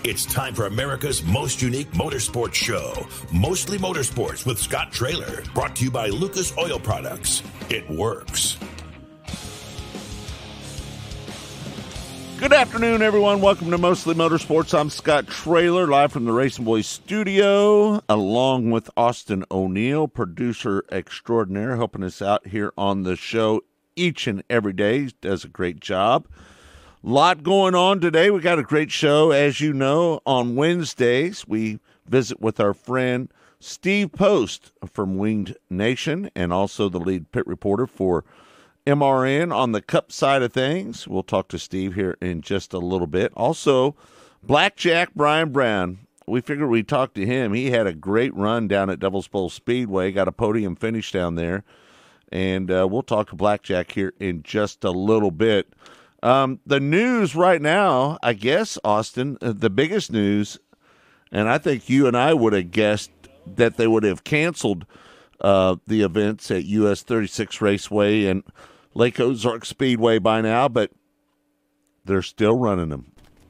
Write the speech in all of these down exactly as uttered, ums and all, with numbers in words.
It's time for America's most unique motorsports show, Mostly Motorsports with Scott Traylor, brought to you by Lucas Oil Products. It works. Good afternoon, everyone. Welcome to Mostly Motorsports. I'm Scott Traylor, live from the Racing Boys studio, along with Austin O'Neill, producer extraordinaire, helping us out here on the show each and every day. He does a great job. Lot going on today. We got a great show. As you know, on Wednesdays, we visit with our friend Steve Post from Winged Nation and also the lead pit reporter for M R N on the Cup side of things. We'll talk to Steve here in just a little bit. Also, Blackjack Brian Brown. We figured we'd talk to him. He had a great run down at Devil's Bowl Speedway, got a podium finish down there. And uh, we'll talk to Blackjack here in just a little bit. Um, the news right now, I guess, Austin, uh, the biggest news, and I think you and I would have guessed that they would have canceled uh, the events at U S thirty-six Raceway and Lake Ozark Speedway by now, but they're still running them.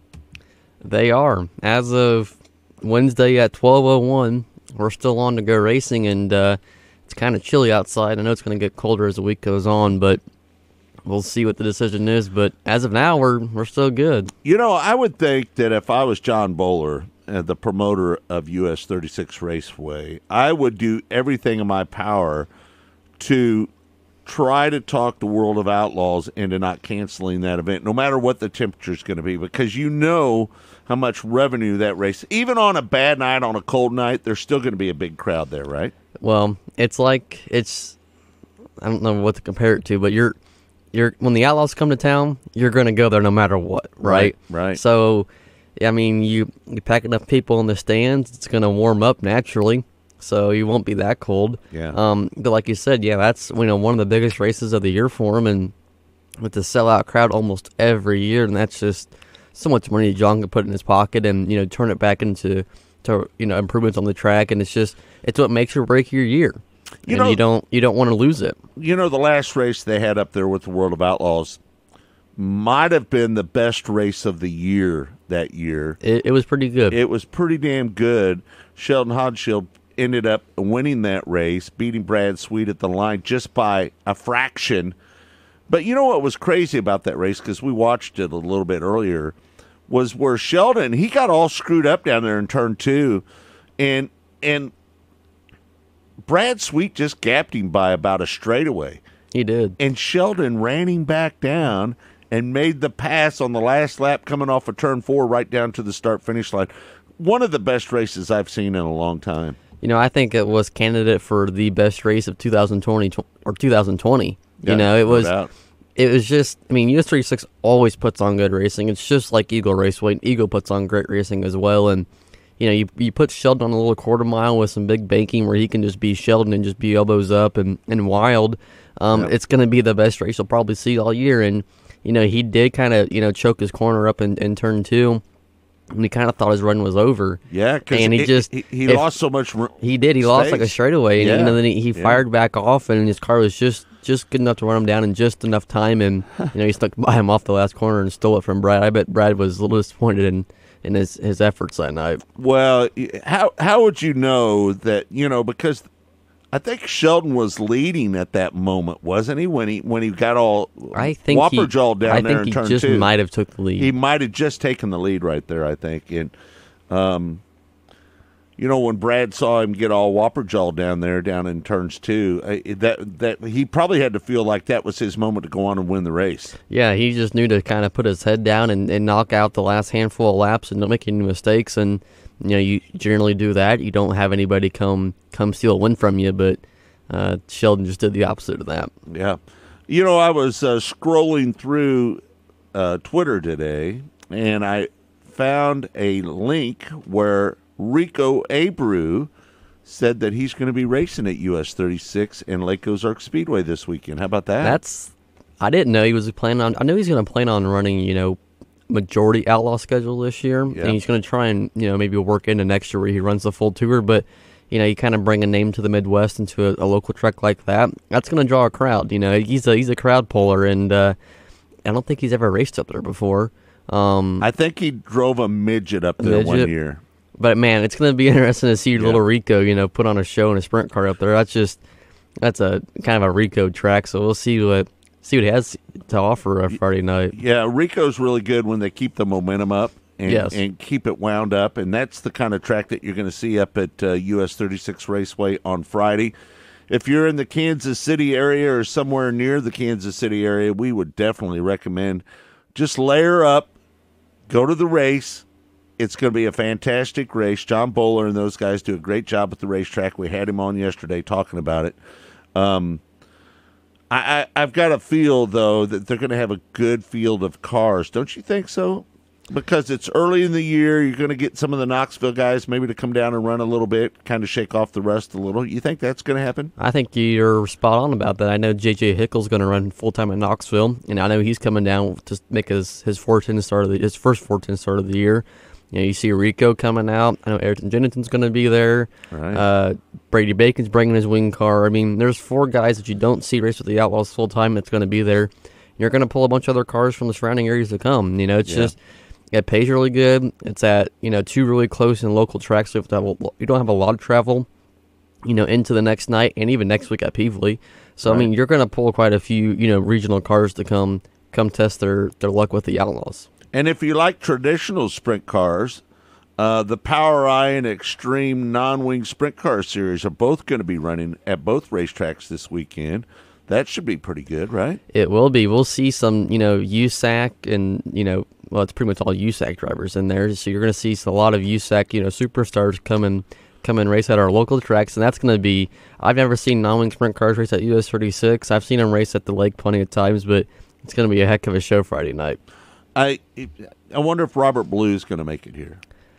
They are. As of Wednesday at twelve oh one, we're still on to go racing, and uh, it's kind of chilly outside. I know it's going to get colder as the week goes on, but we'll see what the decision is. But as of now, we're we're still good. You know, I would think that if I was John Bowler, uh, the promoter of U S thirty-six Raceway, I would do everything in my power to try to talk the World of Outlaws into not canceling that event, no matter what the temperature is going to be, because you know how much revenue that race, even on a bad night, on a cold night, there's still going to be a big crowd there, right? Well, it's like, it's, I don't know what to compare it to, but you're, you're when the Outlaws come to town, you're going to go there no matter what, right? Right, right. So, I mean, you, you pack enough people in the stands, it's going to warm up naturally. So you won't be that cold. Yeah. Um, but like you said, yeah, that's you know one of the biggest races of the year for him, and with the sellout crowd almost every year, and that's just so much money John can put in his pocket, and you know turn it back into to you know improvements on the track, and it's just it's what makes or break your year. You and know, you don't you don't want to lose it. You know, the last race they had up there with the World of Outlaws might have been the best race of the year that year. It, it was pretty good. It was pretty damn good. Sheldon Hodgshield ended up winning that race, beating Brad Sweet at the line just by a fraction. But you know what was crazy about that race, because we watched it a little bit earlier, was where Sheldon, he got all screwed up down there in turn two, and and Brad Sweet just gapped him by about a straightaway. He did. And Sheldon ran him back down and made the pass on the last lap coming off of turn four right down to the start-finish line. One of the best races I've seen in a long time. You know, I think it was candidate for the best race of two thousand twenty or two thousand twenty. Yeah, you know, it no was doubt. It was just, I mean, U S thirty-six always puts on good racing. It's just like Eagle Raceway. Eagle puts on great racing as well. And, you know, you you put Sheldon on a little quarter mile with some big banking where he can just be Sheldon and just be elbows up and, and wild. Um, Yep. It's going to be the best race you'll probably see all year. And, you know, he did kind of, you know, choke his corner up in, in turn two. And he kind of thought his run was over. Yeah, because and he just he, he if, lost so much. R- he did. He space. lost like a straightaway, and Yeah. you know, then he, he Yeah. fired back off, and his car was just, just good enough to run him down in just enough time, and you know he stuck by him off the last corner and stole it from Brad. I bet Brad was a little disappointed in, in his, his efforts that night. Well, how how would you know that? You know, because I think Sheldon was leading at that moment, wasn't he? When he when he got all I think whopper-jawed down he, I there think in turn he just two. might have took the lead. He might have just taken the lead right there, I think. And, um, you know, when Brad saw him get all whopper-jawed down there, down in turns two, uh, that that he probably had to feel like that was his moment to go on and win the race. Yeah, he just knew to kind of put his head down and, and knock out the last handful of laps and not make any mistakes. And, you know, you generally do that. You don't have anybody come, come steal a win from you, but uh, Sheldon just did the opposite of that. Yeah. You know, I was uh, scrolling through uh, Twitter today, and I found a link where Rico Abreu said that he's going to be racing at U S thirty-six and Lake Ozark Speedway this weekend. How about that? That's, I didn't know he was planning on, I knew he's going to plan on running, you know, majority outlaw schedule this year, Yeah. and he's going to try and, you know, maybe work into next year where he runs the full tour, but, you know, you kind of bring a name to the Midwest into a, a local track like that, that's going to draw a crowd. You know, he's a, he's a crowd puller, and uh, I don't think he's ever raced up there before. Um, I think he drove a midget up there midget. one year. But man, it's going to be interesting to see Yeah. little Rico, you know, put on a show in a sprint car up there. That's just that's a kind of a Rico track. So we'll see what see what he has to offer on Friday night. Yeah, Rico's really good when they keep the momentum up and, Yes. and keep it wound up, and that's the kind of track that you're going to see up at uh, U S thirty-six Raceway on Friday. If you're in the Kansas City area or somewhere near the Kansas City area, we would definitely recommend just layer up, go to the race. It's going to be a fantastic race. John Bowler and those guys do a great job at the racetrack. We had him on yesterday talking about it. Um, I, I, I've got a feel, though, that they're going to have a good field of cars. Don't you think so? Because it's early in the year. You're going to get some of the Knoxville guys maybe to come down and run a little bit, kind of shake off the rust a little. You think that's going to happen? I think you're spot on about that. I know J J Hickle's going to run full time at Knoxville, and I know he's coming down to make his his four ten start of the his first four ten start of the year. You know, you see Rico coming out. I know Ayrton Jenningson's going to be there. Right. Uh, Brady Bacon's bringing his wing car. I mean, there's four guys that you don't see race with the Outlaws full time that's going to be there. You're going to pull a bunch of other cars from the surrounding areas to come. You know, it's Yeah. just it pays really good. It's at you know two really close and local tracks. So you, have to have a, you don't have a lot of travel, you know, into the next night and even next week at Peevely. So Right. I mean, you're going to pull quite a few you know regional cars to come come test their their luck with the Outlaws. And if you like traditional sprint cars, uh, the Power Eye and Extreme Non-Wing Sprint Car Series are both going to be running at both racetracks this weekend. That should be pretty good, right? It will be. We'll see some, you know, U S A C and, you know, well, it's pretty much all U S A C drivers in there. So you're going to see a lot of U S A C, you know, superstars come and, come and race at our local tracks. And that's going to be, I've never seen non-wing sprint cars race at U S thirty-six. I've seen them race at the lake plenty of times, but it's going to be a heck of a show Friday night. I I wonder if Robert Blue is going to make it here.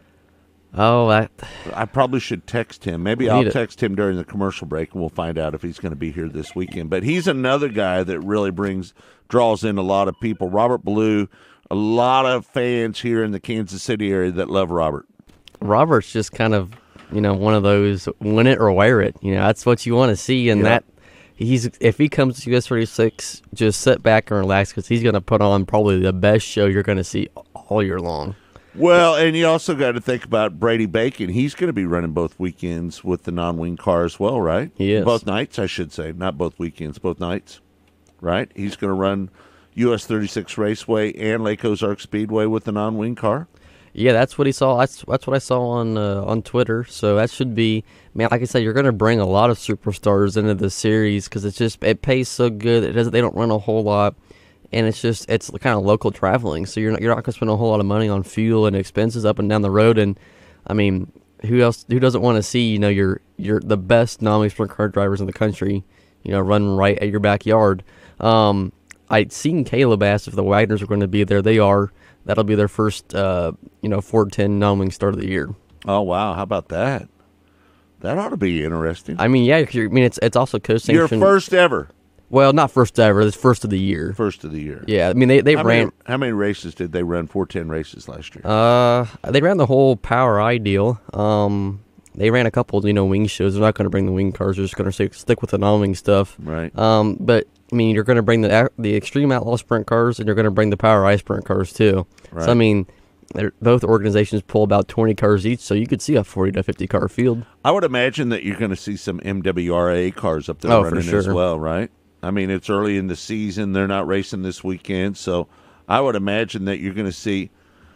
Oh, that, I probably should text him. Maybe We I'll need it. text him during the commercial break, and we'll find out if he's going to be here this weekend. But he's another guy that really brings draws in a lot of people. Robert Blue, a lot of fans here in the Kansas City area that love Robert. Robert's just kind of, you know, one of those win it or wear it. You know, that's what you want to see. And Yeah. that he's if he comes to U S thirty-six, just sit back and relax because he's going to put on probably the best show you're going to see all year long. Well, and you also got to think about Brady Bacon. He's going to be running both weekends with the non-wing car as well, right? He is. Both nights, I should say. Not both weekends, both nights, right? He's going to run U S thirty-six Raceway and Lake Ozark Speedway with the non-wing car. Yeah, that's what he saw. That's that's what I saw on uh, on Twitter. So that should be, man. Like I said, you're going to bring a lot of superstars into the series because it's just it pays so good. It doesn't. They don't run a whole lot, and it's just it's kind of local traveling. So you're not you're not going to spend a whole lot of money on fuel and expenses up and down the road. And I mean, who else? Who doesn't want to see you know your your the best non-wing sprint car drivers in the country? You know, run right at your backyard. Um, I'd seen Caleb asked if the Wagners are going to be there. They are. That'll be their first, uh, you know, four ten non-wing start of the year. Oh, wow. How about that? That ought to be interesting. I mean, yeah. 'Cause you're- I mean, it's it's also co-sanctioned. Your first ever. Well, not first ever. It's first of the year. First of the year. Yeah. I mean, they they How ran. many, how many races did they run? four ten races last year. Uh, they ran the whole Power Eye deal. Um, they ran a couple, you know, wing shows. They're not going to bring the wing cars. They're just going to stick with the non-wing stuff. Right. Um, but I mean, you're going to bring the the Extreme Outlaw sprint cars, and you're going to bring the Power Eye sprint cars too. Right. So I mean, they're, both organizations pull about twenty cars each, so you could see a forty to fifty car field. I would imagine that you're going to see some M W R A cars up there Oh, for running as sure. well, right? I mean, it's early in the season. They're not racing this weekend, so I would imagine that you're going to see.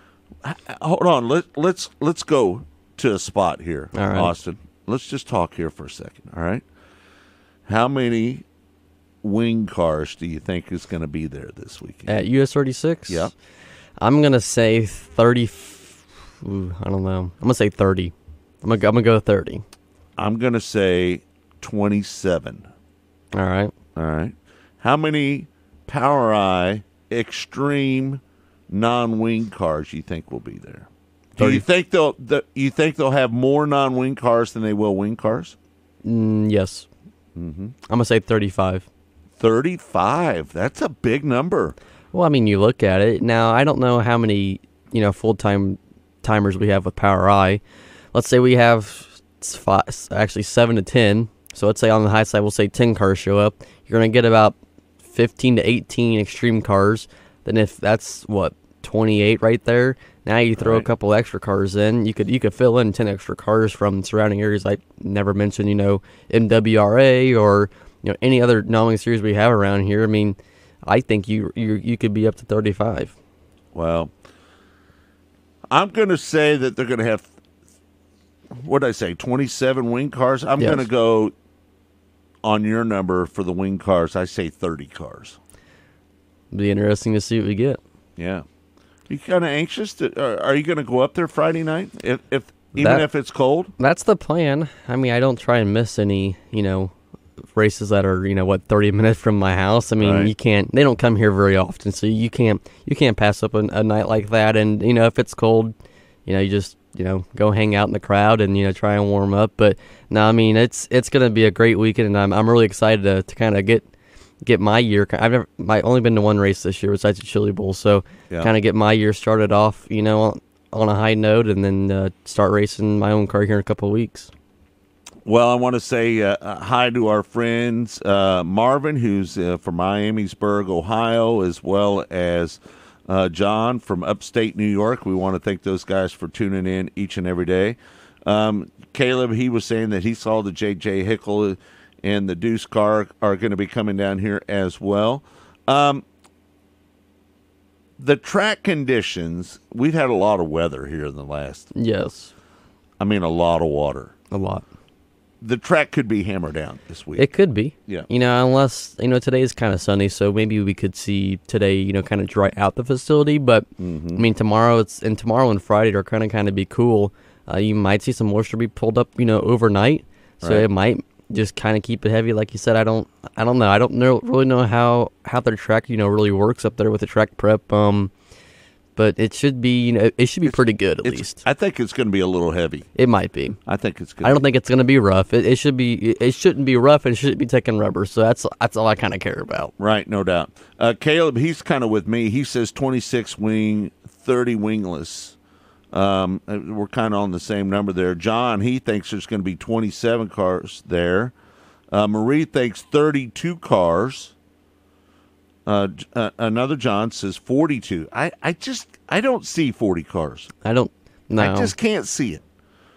Hold on, let let's let's go to a spot here, All right. Austin. Let's just talk here for a second, all right? How many wing cars do you think is going to be there this weekend? At U S thirty-six? Yeah. I'm going to say thirty. f- Ooh, I don't know. I'm going to say thirty. I'm going to I'm gonna go thirty. I'm going to say twenty-seven. All right. All right. How many Power Eye Extreme non-wing cars you think will be there? Do thirty. you think they'll the, you think they'll have more non-wing cars than they will wing cars? Mm, yes. Mm-hmm. I'm going to say thirty-five. thirty-five. That's a big number. Well, I mean, you look at it. Now, I don't know how many, you know, full-time timers we have with Power Eye. Let's say we have five, actually seven to ten. So let's say on the high side, we'll say ten cars show up. You're going to get about fifteen to eighteen extreme cars. Then if that's, what, twenty-eight right there. Now you throw Right. a couple extra cars in. You could you could fill in ten extra cars from surrounding areas. I never mentioned, you know, M W R A or you know any other non-wing series we have around here. I mean, I think you you you could be up to thirty-five. Well, I'm going to say that they're going to have, what did I say, twenty-seven wing cars? I'm Yes. going to go on your number for the wing cars. I say thirty cars. Be interesting to see what we get. Yeah. You kind of anxious? To, are, are you going to go up there Friday night, if, if even That- if it's cold? That's the plan. I mean, I don't try and miss any, you know, races that are, you know, what, thirty minutes from my house. I mean, Right. you can't, they don't come here very often, so you can't, you can't pass up a, a night like that. And, you know, if it's cold, you know, you just, you know, go hang out in the crowd and, you know, try and warm up. But no, I mean, it's, it's going to be a great weekend, and I'm, I'm really excited to, to kind of get, get my year. I've never, my only been to one race this year besides the Chili Bowl, so Yeah. kind of get my year started off, you know, on, on a high note, and then uh, start racing my own car here in a couple of weeks. Well, I want to say uh, uh, hi to our friends uh, Marvin, who's uh, from Miamisburg, Ohio, as well as uh, John from upstate New York. We want to thank those guys for tuning in each and every day. Um, Caleb, he was saying that he saw the J J Hickle and the Deuce car are going to be coming down here as well. Um, the track conditions, we've had a lot of weather here in the last, Yes, I mean, a lot of water. a lot. The track could be hammered down this week. It could be. Yeah. You know, unless, you know, today is kind of sunny, so maybe we could see today, you know, kind of dry out the facility. But, Mm-hmm. I mean, tomorrow, it's and tomorrow and Friday are going to kind of be cool. Uh, you might see some moisture be pulled up, you know, overnight. So Right. it might just kind of keep it heavy. Like you said, I don't, I don't know. I don't know, really know how, how their track, you know, really works up there with the track prep. Um, but it should be, you know, it should be pretty good at It's- least. I think it's going to be a little heavy. It might be. I think it's good. I don't think it's going to be rough. It, it should be. It shouldn't be rough, and it shouldn't be taking rubber. So that's that's all I kind of care about. Right, no doubt. Uh, Caleb, he's kind of with me. He says twenty-six wing, thirty wingless. Um, uh, we're kind of on the same number there. John, he thinks there's going to be twenty-seven cars there. Uh, Marie thinks thirty-two cars. Uh, J- uh, another John says forty-two. I, I just I don't see forty cars. I don't. No. I just can't see it.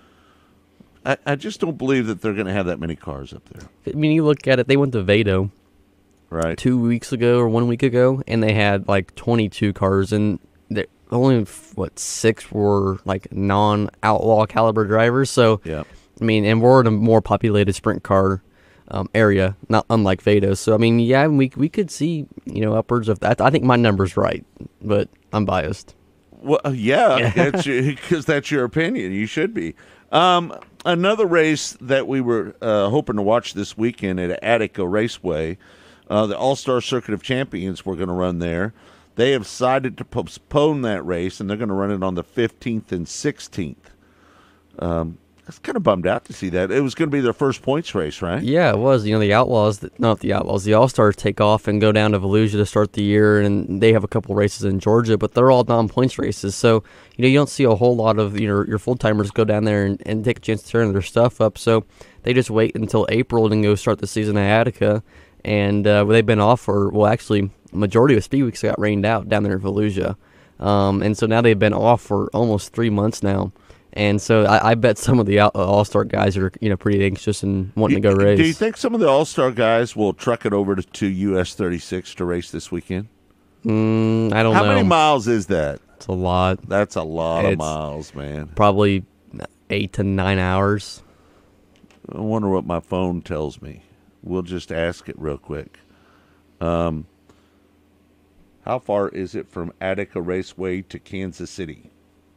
I, I just don't believe that they're going to have that many cars up there. I mean, you look at it. They went to Vado Right. two weeks ago or one week ago, and they had like twenty-two cars, and they only what six were like non-outlaw caliber drivers. So Yeah. I mean, and we're in a more populated sprint car um, area, not unlike Vado. So I mean, yeah, we we could see, you know, upwards of that. I think my number's right, but I'm biased. Well, yeah, that's because that's your opinion. You should be. Um, another race that we were uh, hoping to watch this weekend at Attica Raceway, uh, the All-Star Circuit of Champions were going to run there. They have decided to postpone that race, and they're going to run it on the fifteenth and sixteenth. Um, I was kind of bummed out to see that. It was going to be their first points race, right? Yeah, it was. You know, the Outlaws, not the Outlaws, the All-Stars take off and go down to Volusia to start the year, and they have a couple races in Georgia, but they're all non-points races. So, you know, you don't see a whole lot of, you know, your full-timers go down there and, and take a chance to turn their stuff up. So they just wait until April and go start the season at Attica. And uh, they've been off for, well, actually, majority of speed weeks got rained out down there in Volusia. Um, and so now they've been off for almost three months now. And so I, I bet some of the All-Star guys are, you know, pretty anxious and wanting to go race. Do you think some of the All-Star guys will truck it over to, to U S thirty-six to race this weekend? Mm, I don't How know. many miles is that? It's a lot. That's a lot of It's- miles, man. Probably eight to nine hours. I wonder what my phone tells me. We'll just ask it real quick. Um, how far is it from Attica Raceway to Kansas City?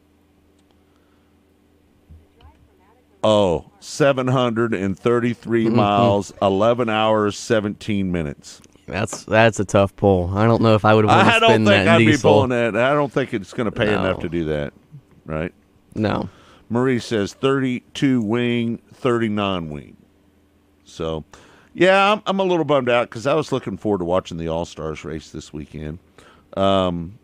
Oh, seven hundred thirty-three miles, eleven hours, seventeen minutes. That's that's a tough pull. I don't know if I would want to I don't spend think that I'd in be diesel. pulling that. I don't think it's going to pay No. enough to do that, right? No. Marie says thirty-two wing, thirty non-wing. So, yeah, I'm, I'm a little bummed out because I was looking forward to watching the All-Stars race this weekend. Um,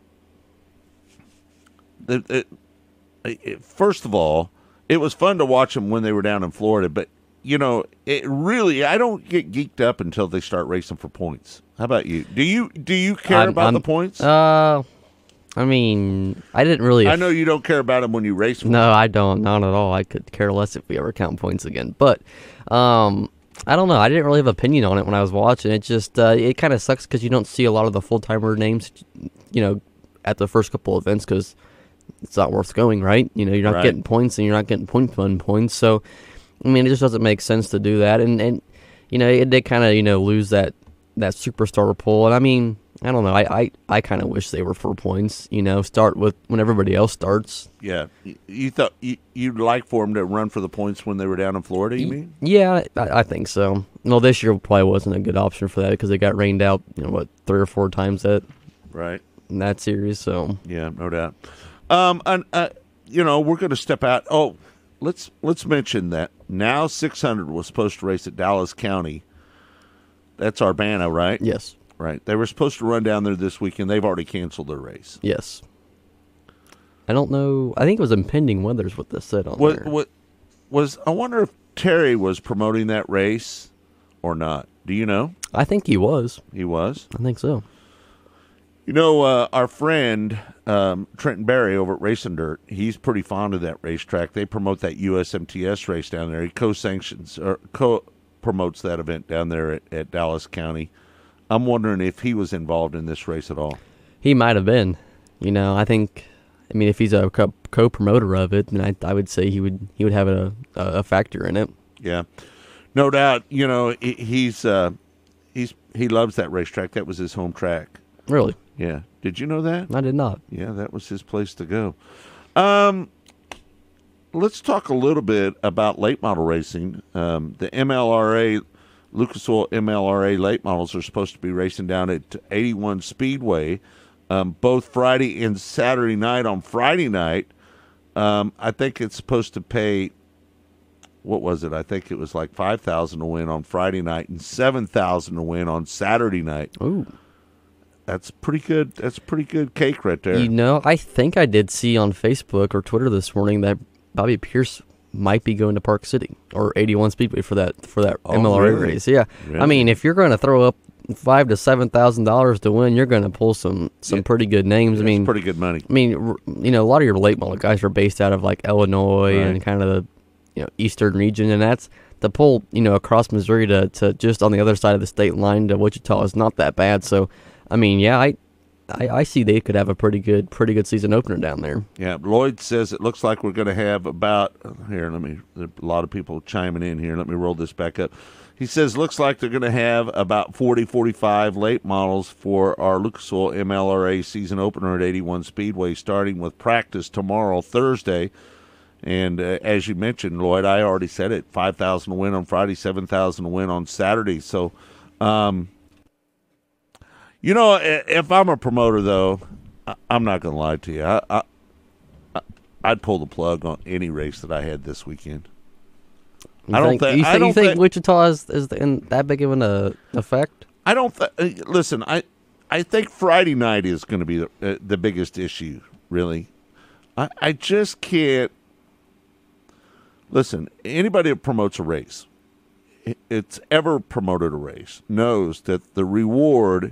it, it, it, first of all, it was fun to watch them when they were down in Florida, but, you know, it really, I don't get geeked up until they start racing for points. How about you? Do you do you care I'm- about I'm- the points? Uh, I mean, I didn't really. I know you don't care about them when you race them. No, I don't. Not at all. I could care less if we ever count points again. But, um, I don't know. I didn't really have an opinion on it when I was watching. It just, uh, it kind of sucks because you don't see a lot of the full-timer names, you know, at the first couple events because it's not worth going, right? You know, you're not Right. getting points and you're not getting point fun points. So, I mean, it just doesn't make sense to do that. And, and you know, it did kind of, you know, lose that, that superstar pool. And, I mean, I don't know. I, I, I kind of wish they were for points, you know, start with when everybody else starts. Yeah. You- You thought you, you'd like for them to run for the points when they were down in Florida, you mean? Yeah, I, I think so. Well, this year probably wasn't a good option for that because they got rained out, you know, what, three or four times that Right. in that series. So, Yeah, no doubt. Um, and, uh, you know, we're going to step out. Oh, let's let's mention that Now six hundred was supposed to race at Dallas County. That's Urbana, right? yes, Right. They were supposed to run down there this weekend. They've already canceled their race. yes. I don't know. I think it was impending weather's what this said on What there. what was? I wonder if Terry was promoting that race or not. Do you know? I think he was. He was. I think so. You know, uh, our friend um, Trenton Berry over at Racing Dirt, he's pretty fond of that racetrack. They promote that U S M T S race down there. He co-sanctions or co-promotes that event down there at, at Dallas County. I'm wondering if he was involved in this race at all. He might have been. You know, I think. I mean, if he's a co- co-promoter of it, then I, I would say he would he would have a a factor in it. Yeah, no doubt. You know, he, he's uh, he's he loves that racetrack. That was his home track. Really, Yeah. Did you know that? I did not. Yeah, that was his place to go. Um, let's talk a little bit about late model racing. Um, the M L R A, Lucas Oil M L R A late models are supposed to be racing down at eighty-one Speedway, um, both Friday and Saturday night. On Friday night, um, I think it's supposed to pay, what was it? I think it was like five thousand dollars to win on Friday night and seven thousand dollars to win on Saturday night. Ooh. That's pretty good. That's a pretty good cake right there. You know, I think I did see on Facebook or Twitter this morning that Bobby Pierce might be going to Park City or eighty-one Speedway for that for that Oh, M L R A really? race. Yeah, Really? I mean, if you're going to throw up five to seven thousand dollars to win, you're going to pull some some Yeah. pretty good names. I That's mean, pretty good money. I mean, r- you know, a lot of your late model guys are based out of like Illinois Right. and kind of the you know eastern region, and that's to pull you know across Missouri to to just on the other side of the state line to Wichita is not that bad. So, I mean, yeah, I. I, I see they could have a pretty good, pretty good season opener down there. Yeah, Lloyd says it looks like we're going to have about here. Let me. There are a lot of people chiming in here. Let me roll this back up. He says looks like they're going to have about forty, forty-five late models for our Lucas Oil M L R A season opener at eighty-one Speedway, starting with practice tomorrow, Thursday. And uh, as you mentioned, Lloyd, I already said it: five thousand to win on Friday, seven thousand to win on Saturday. So. Um, You know, i- if I'm a promoter, though, I- I'm not going to lie to you. I, I, I- I'd pull the plug on any race that I had this weekend. You I don't think, think- you, I think- don't you think think- Wichita is, is in that big of an uh, effect? I don't th- uh, listen. I I think Friday night is going to be the, uh, the biggest issue. Really, I I just can't listen. Anybody that promotes a race, i- it's ever promoted a race, knows that the reward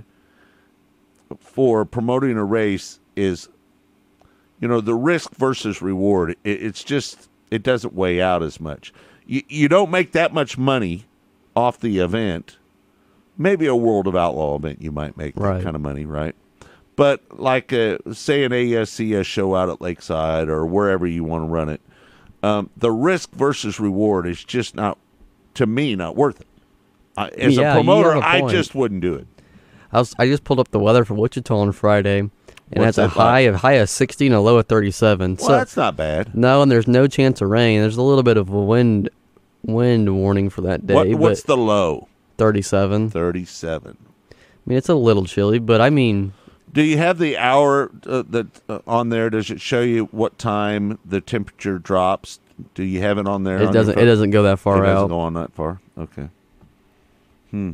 for promoting a race is, you know, the risk versus reward. It, it's just it doesn't weigh out as much. You you don't make that much money off the event. Maybe a World of Outlaw event, you might make that Right. kind of money, right? But like, uh, say, an A S C S show out at Lakeside or wherever you want to run it, um, the risk versus reward is just not, to me, not worth it. I as Yeah, a you promoter, have a I point. just wouldn't do it. I was I just pulled up the weather for Wichita on Friday, and What's it's a that high like? of high of sixty and a low of thirty-seven. Well, so that's not bad. no, and there's no chance of rain. There's a little bit of a wind wind warning for that day, What, what's but the low? thirty-seven. thirty-seven. I mean, it's a little chilly, but I mean, Do you have the hour uh, that uh, on there? Does it show you what time the temperature drops? Do you have it on there? on it your doesn't it phone? doesn't go that far It doesn't out. go on that far. Okay. Hmm.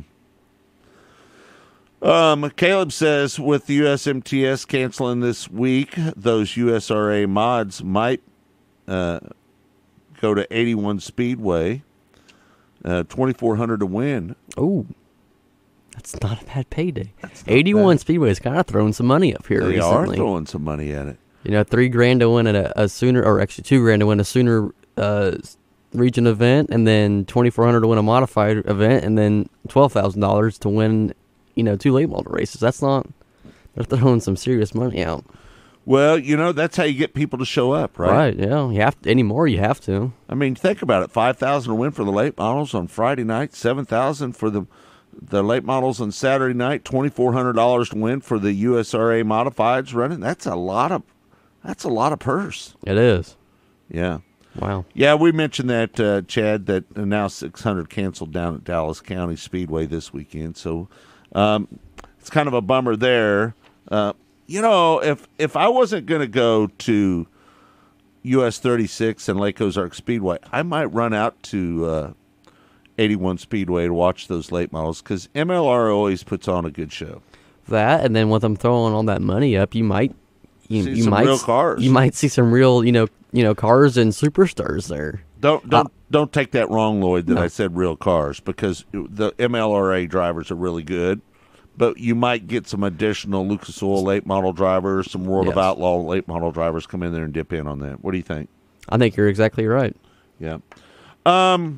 Um, Caleb says with the U S M T S canceling this week, those U S R A mods might uh, go to eighty-one Speedway. Uh, twenty-four hundred to win. Ooh, That's not a bad payday. eighty-one bad. Speedway is kind of throwing some money up here they recently. They are throwing some money at it. You know, three grand to win at a, a Sooner, or actually two grand to win a Sooner uh, region event, and then twenty-four hundred to win a modified event, and then twelve thousand dollars to win, you know, two late model races. That's not, they're throwing some serious money out. Well, you know, that's how you get people to show up, right? Right, yeah. You have to, anymore, you have to. I mean, think about it. five thousand dollars to win for the late models on Friday night, seven thousand dollars for the the late models on Saturday night, twenty-four hundred dollars to win for the U S R A modifieds running. That's a lot of that's a lot of purse. It is. Yeah. Wow. Yeah, we mentioned that, uh, Chad, that now six hundred canceled down at Dallas County Speedway this weekend. So um, it's kind of a bummer there. Uh, you know, if if I wasn't going to go to U S thirty-six and Lake Ozark Speedway, I might run out to uh, eighty-one Speedway to watch those late models because M L R always puts on a good show. That, and then with them throwing all that money up, you might you, see you some might real cars. You might see some real, you know, you know, cars and superstars there. Don't don't uh, don't take that wrong, Lloyd, that no. I said real cars, because the M L R A drivers are really good, but you might get some additional Lucas Oil late model drivers, some World yes. of Outlaw late model drivers come in there and dip in on that. What do you think? I think you're exactly right. Yeah. Um.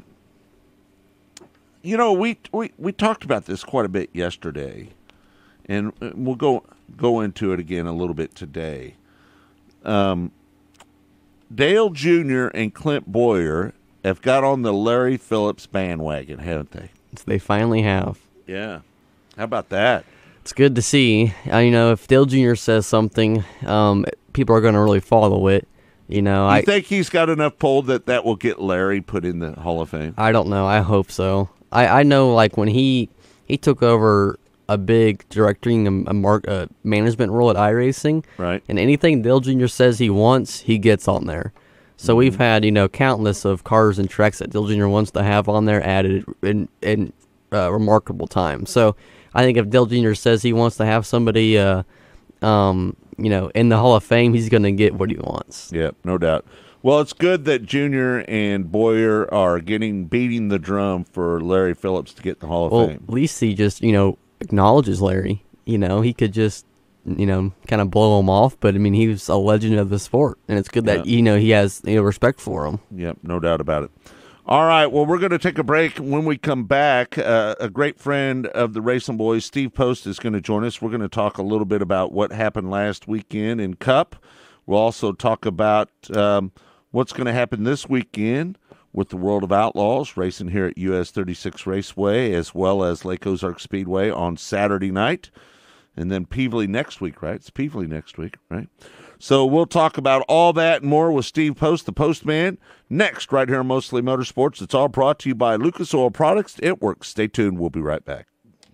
You know, we we we talked about this quite a bit yesterday, and we'll go go into it again a little bit today. Um. Dale Junior and Clint Boyer have got on the Larry Phillips bandwagon, haven't they? They finally have. Yeah. How about that? It's good to see. Uh, you know, if Dale Junior says something, um, people are going to really follow it. You know, you I think he's got enough pull that that will get Larry put in the Hall of Fame? I don't know. I hope so. I, I know, like, when he he took over a big directing a, a mark, uh, management role at iRacing, right? And anything Dale Junior says he wants, he gets on there. So mm-hmm. we've had, you know, countless of cars and tracks that Dale Junior wants to have on there added in in uh, remarkable time. So I think if Dale Junior says he wants to have somebody, uh, um, you know, in the Hall of Fame, he's going to get what he wants. Yeah, no doubt. Well, it's good that Junior and Boyer are getting beating the drum for Larry Phillips to get in the Hall of well, Fame. At least he just, you know, acknowledges Larry. You know, he could just, you know, kind of blow him off, but I mean, he was a legend of the sport, and it's good that, yeah. you know, he has, you know, respect for him. Yep, no doubt about it. All right, well, we're going to take a break. When we come back, uh, a great friend of the Racing Boys, Steve Post, is going to join us. We're going to talk a little bit about what happened last weekend in Cup. We'll also talk about um, what's going to happen this weekend with the World of Outlaws racing here at U S thirty-six Raceway, as well as Lake Ozark Speedway on Saturday night. And then Peevely next week, right? It's Peevely next week, right? So we'll talk about all that and more with Steve Post, the Postman, next right here on Mostly Motorsports. It's all brought to you by Lucas Oil Products. It works. Stay tuned. We'll be right back.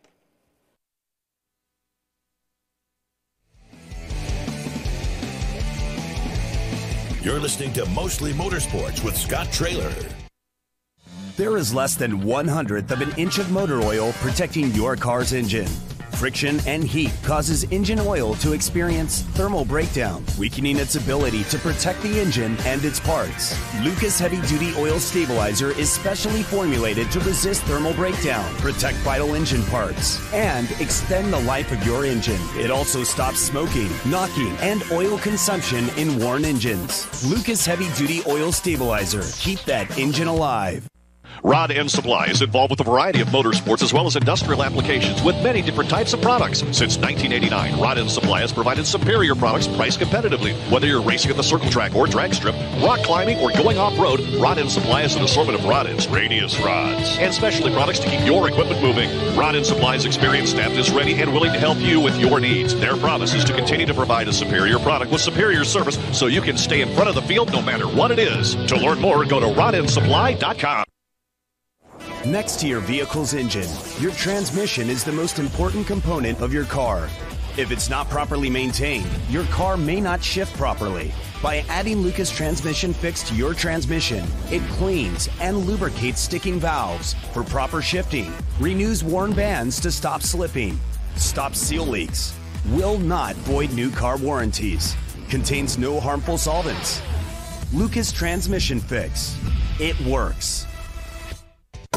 You're listening to Mostly Motorsports with Scott Traylor. There is less than one hundredth of an inch of motor oil protecting your car's engine. Friction and heat causes engine oil to experience thermal breakdown, weakening its ability to protect the engine and its parts. Lucas Heavy Duty Oil Stabilizer is specially formulated to resist thermal breakdown, protect vital engine parts, and extend the life of your engine. It also stops smoking, knocking, and oil consumption in worn engines. Lucas Heavy Duty Oil Stabilizer. Keep that engine alive. Rod End Supply is involved with a variety of motorsports as well as industrial applications with many different types of products. Since nineteen eighty-nine, Rod End Supply has provided superior products priced competitively. Whether you're racing at the circle track or drag strip, rock climbing, or going off-road, Rod End Supply has an assortment of rod ends, radius rods, and specialty products to keep your equipment moving. Rod End Supply's experienced staff is ready and willing to help you with your needs. Their promise is to continue to provide a superior product with superior service so you can stay in front of the field no matter what it is. To learn more, go to rod end supply dot com. Next to your vehicle's engine, your transmission is the most important component of your car. If it's not properly maintained, your car may not shift properly. By adding Lucas Transmission Fix to your transmission, it cleans and lubricates sticking valves for proper shifting, renews worn bands to stop slipping, stops seal leaks, will not void new car warranties, contains no harmful solvents. Lucas Transmission Fix. It works.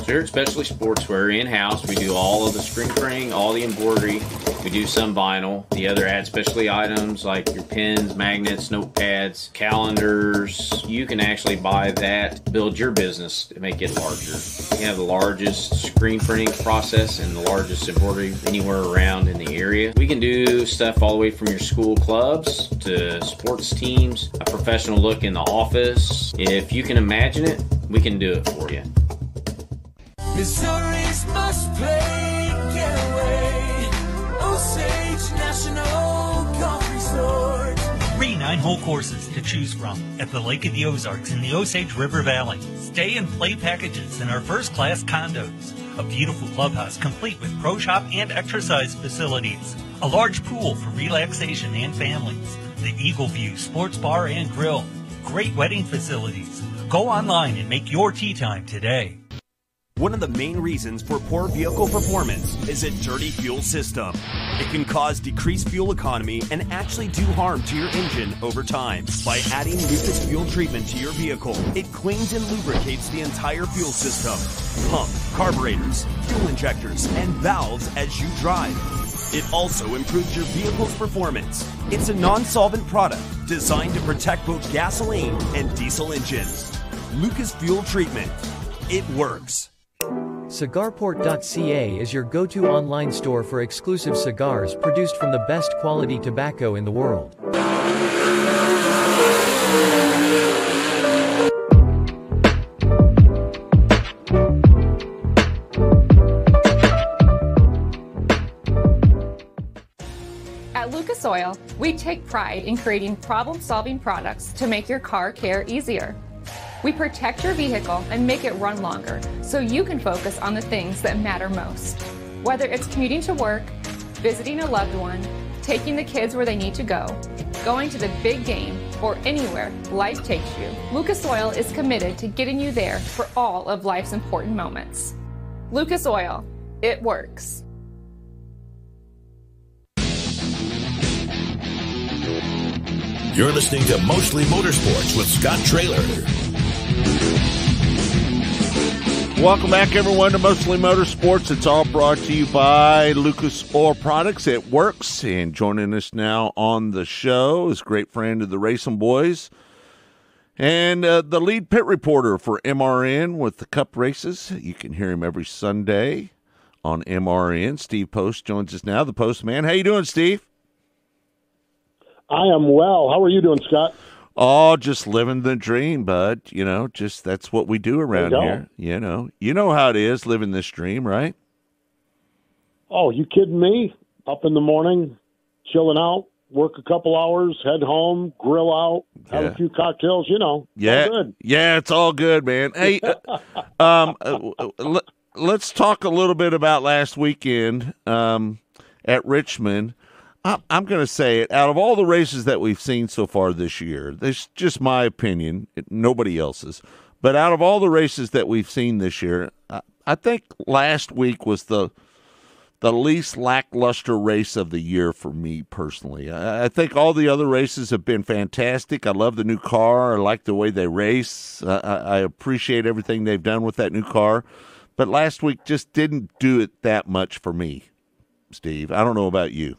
So here at Specialty Sportswear in-house, we do all of the screen printing, all the embroidery. We do some vinyl. The other add specialty items like your pens, magnets, notepads, calendars. You can actually buy that, build your business to make it larger. We have the largest screen printing process and the largest embroidery anywhere around in the area. We can do stuff all the way from your school clubs to sports teams, a professional look in the office. If you can imagine it, we can do it for you. Missouri's must play getaway. Osage National Golf Resort. Three nine-hole courses to choose from at the Lake of the Ozarks in the Osage River Valley. Stay and play packages in our first-class condos. A beautiful clubhouse complete with pro shop and exercise facilities. A large pool for relaxation and families. The Eagle View Sports Bar and Grill. Great wedding facilities. Go online and make your tee time today. One of the main reasons for poor vehicle performance is a dirty fuel system. It can cause decreased fuel economy and actually do harm to your engine over time. By adding Lucas Fuel Treatment to your vehicle, it cleans and lubricates the entire fuel system. Pump, carburetors, fuel injectors, and valves as you drive. It also improves your vehicle's performance. It's a non-solvent product designed to protect both gasoline and diesel engines. Lucas Fuel Treatment. It works. Cigarport dot c a is your go-to online store for exclusive cigars produced from the best quality tobacco in the world. At Lucas Oil, we take pride in creating problem-solving products to make your car care easier. We protect your vehicle and make it run longer so you can focus on the things that matter most. Whether it's commuting to work, visiting a loved one, taking the kids where they need to go, going to the big game, or anywhere life takes you, Lucas Oil is committed to getting you there for all of life's important moments. Lucas Oil, it works. You're listening to Mostly Motorsports with Scott Traylor. Welcome back, everyone, to Mostly Motorsports. It's all brought to you by Lucas Oil Products. It works. And joining us now on the show is a great friend of the Racing Boys and uh, the lead pit reporter for M R N with the Cup races. You can hear him every Sunday on M R N. Steve Post joins us now, the Postman. How you doing, Steve? I am well. How are you doing, Scott? Oh, just living the dream, bud. You know, just that's what we do around you here. You know, you know how it is living this dream, right? Oh, you kidding me? Up in the morning, chilling out, work a couple hours, head home, grill out, have Yeah. a few cocktails. You know, Yeah, all good. yeah, it's all good, man. Hey, uh, um, uh, let, let's talk a little bit about last weekend um, at Richmond. I'm going to say it. Out of all the races that we've seen so far this year, this is just my opinion, nobody else's. But out of all the races that we've seen this year, I think last week was the the least lackluster race of the year for me personally. I think all the other races have been fantastic. I love the new car. I like the way they race. I, I appreciate everything they've done with that new car. But last week just didn't do it that much for me, Steve. I don't know about you.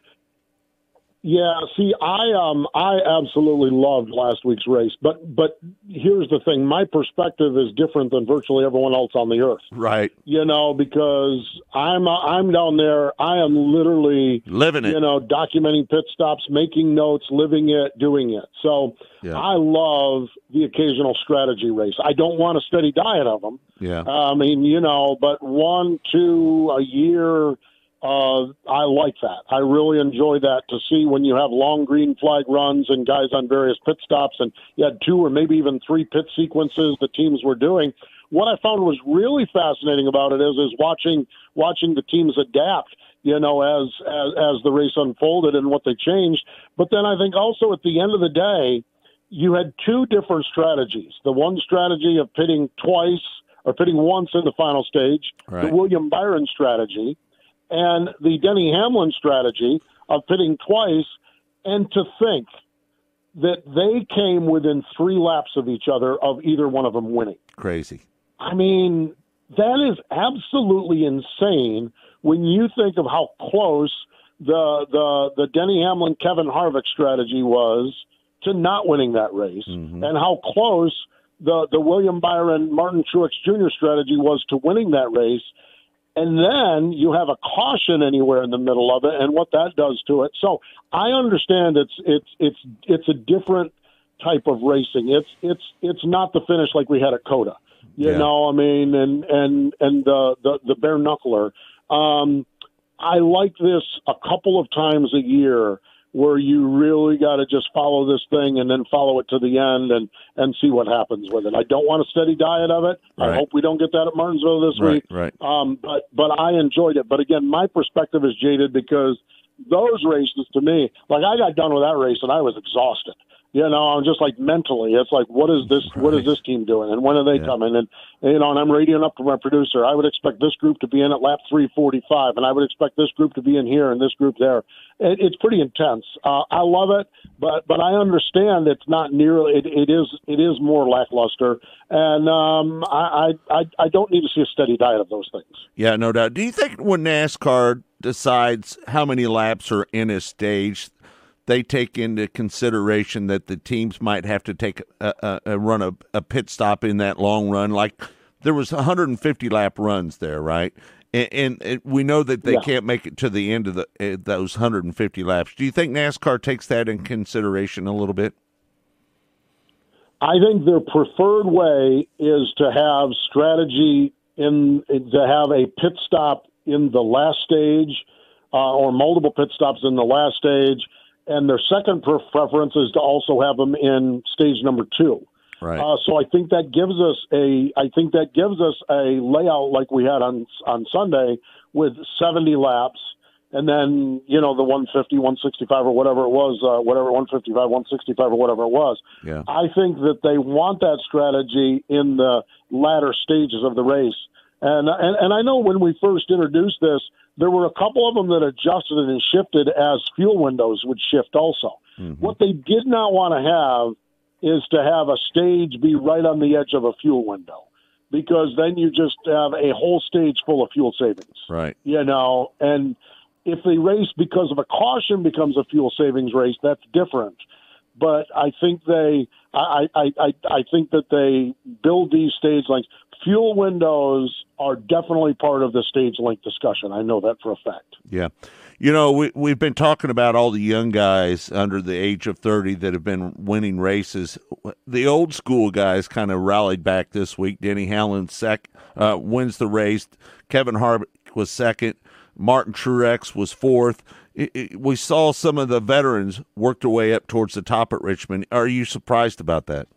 Yeah, see, I um, I absolutely loved last week's race, but but here's the thing: my perspective is different than virtually everyone else on the earth. Right. You know, because I'm uh, I'm down there. I am literally living it. You know, documenting pit stops, making notes, living it, doing it. So yeah. I love the occasional strategy race. I don't want a steady diet of them. Yeah. I mean, you know, but one, two a year. Uh, I like that. I really enjoy that to see when you have long green flag runs and guys on various pit stops, and you had two or maybe even three pit sequences the teams were doing. What I found was really fascinating about it is is watching watching the teams adapt, you know, as as, as the race unfolded and what they changed. But then I think also at the end of the day, you had two different strategies. The one strategy of pitting twice or pitting once in the final stage, right. The William Byron strategy, and the Denny Hamlin strategy of pitting twice, and to think that they came within three laps of each other of either one of them winning. Crazy. I mean, That is absolutely insane when you think of how close the the the Denny Hamlin Kevin Harvick strategy was to not winning that race, mm-hmm. and how close the the William Byron Martin Truex Junior strategy was to winning that race. And then you have a caution anywhere in the middle of it, and what that does to it. So I understand it's it's it's it's a different type of racing. It's it's it's not the finish like we had at Coda, you yeah. know. I mean, and and and the the, the bare knuckler. Um, I like this a couple of times a year, where you really got to just follow this thing and then follow it to the end and, and see what happens with it. I don't want a steady diet of it. Right. I hope we don't get that at Martinsville this right, week. Right. Um, but, but I enjoyed it. But again, my perspective is jaded because those races to me, like I got done with that race and I was exhausted. You know, I'm just like mentally, it's like, what is this, right. what is this team doing? And when are they yeah. coming? And, you know, and I'm radioing up to my producer. I would expect this group to be in at lap three forty-five, and I would expect this group to be in here and this group there. It, it's pretty intense. Uh, I love it, but, but I understand it's not nearly, it, it is, it is more lackluster. And um, I, I, I don't need to see a steady diet of those things. Yeah, no doubt. Do you think when NASCAR decides how many laps are in a stage, they take into consideration that the teams might have to take a, a, a run a, a pit stop in that long run? Like there was one hundred fifty lap runs there, right? And, and, and we know that they yeah. can't make it to the end of the uh, those one hundred fifty laps. Do you think NASCAR takes that in consideration a little bit? I think their preferred way is to have strategy in to have a pit stop in the last stage, uh, or multiple pit stops in the last stage. And their second preference is to also have them in stage number two. Right. Uh, so I think that gives us a, I think that gives us a layout like we had on on Sunday with seventy laps, and then you know the one fifty, one sixty-five, or whatever it was, uh, whatever one fifty-five, one sixty-five, or whatever it was. Yeah. I think that they want that strategy in the latter stages of the race. And, and and I know when we first introduced this, there were a couple of them that adjusted and shifted as fuel windows would shift also. Mm-hmm. What they did not want to have is to have a stage be right on the edge of a fuel window, because then you just have a whole stage full of fuel savings. Right. You know, and if the race because of a caution becomes a fuel savings race, that's different. But I think they, I, I, I, I think that they build these stage lengths. Fuel windows are definitely part of the stage length discussion. I know that for a fact. Yeah. You know, we, we've been talking about all the young guys under the age of thirty that have been winning races. The old school guys kind of rallied back this week. Denny Hamlin sec, uh, wins the race. Kevin Harvick was second. Martin Truex was fourth. It, it, we saw some of the veterans work their way up towards the top at Richmond. Are you surprised about that?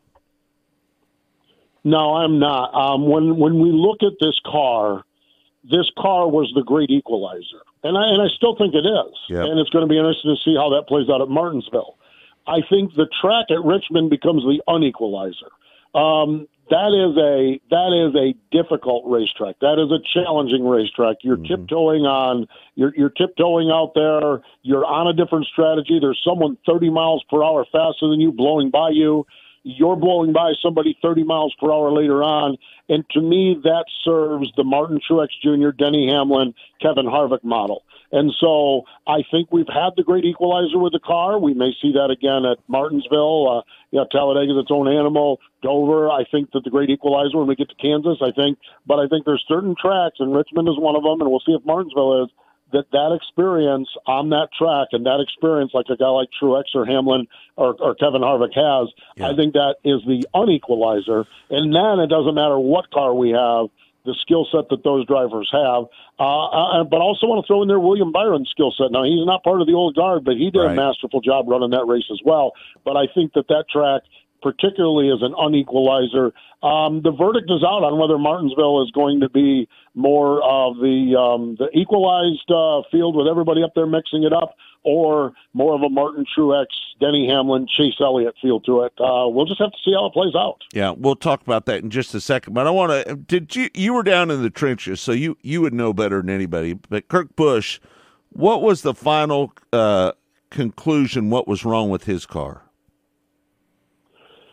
No, I'm not. Um, when when we look at this car, this car was the great equalizer, and I and I still think it is. Yep. And it's going to be interesting to see how that plays out at Martinsville. I think the track at Richmond becomes the unequalizer. Um, that is a that is a difficult racetrack. That is a challenging racetrack. You're mm-hmm. tiptoeing on. You're you're tiptoeing out there. You're on a different strategy. There's someone thirty miles per hour faster than you blowing by you. You're blowing by somebody thirty miles per hour later on. And to me, that serves the Martin Truex Junior, Denny Hamlin, Kevin Harvick model. And so I think we've had the great equalizer with the car. We may see that again at Martinsville. Uh, you know, Talladega is its own animal. Dover, I think that the great equalizer when we get to Kansas, I think. But I think there's certain tracks, and Richmond is one of them, and we'll see if Martinsville is, that that experience on that track and that experience like a guy like Truex or Hamlin or, or Kevin Harvick has, yeah. I think that is the unequalizer. And then it doesn't matter what car we have, the skill set that those drivers have. Uh, uh, but I also want to throw in there William Byron's skill set. Now, he's not part of the old guard, but he did right. a masterful job running that race as well. But I think that that track particularly as an unequalizer. Um, the verdict is out on whether Martinsville is going to be more of the um, the equalized uh, field with everybody up there mixing it up, or more of a Martin Truex, Denny Hamlin, Chase Elliott feel to it. Uh, we'll just have to see how it plays out. Yeah, we'll talk about that in just a second. But I want to. Did you you were down in the trenches, so you you would know better than anybody. But Kurt Busch, what was the final uh, conclusion? What was wrong with his car?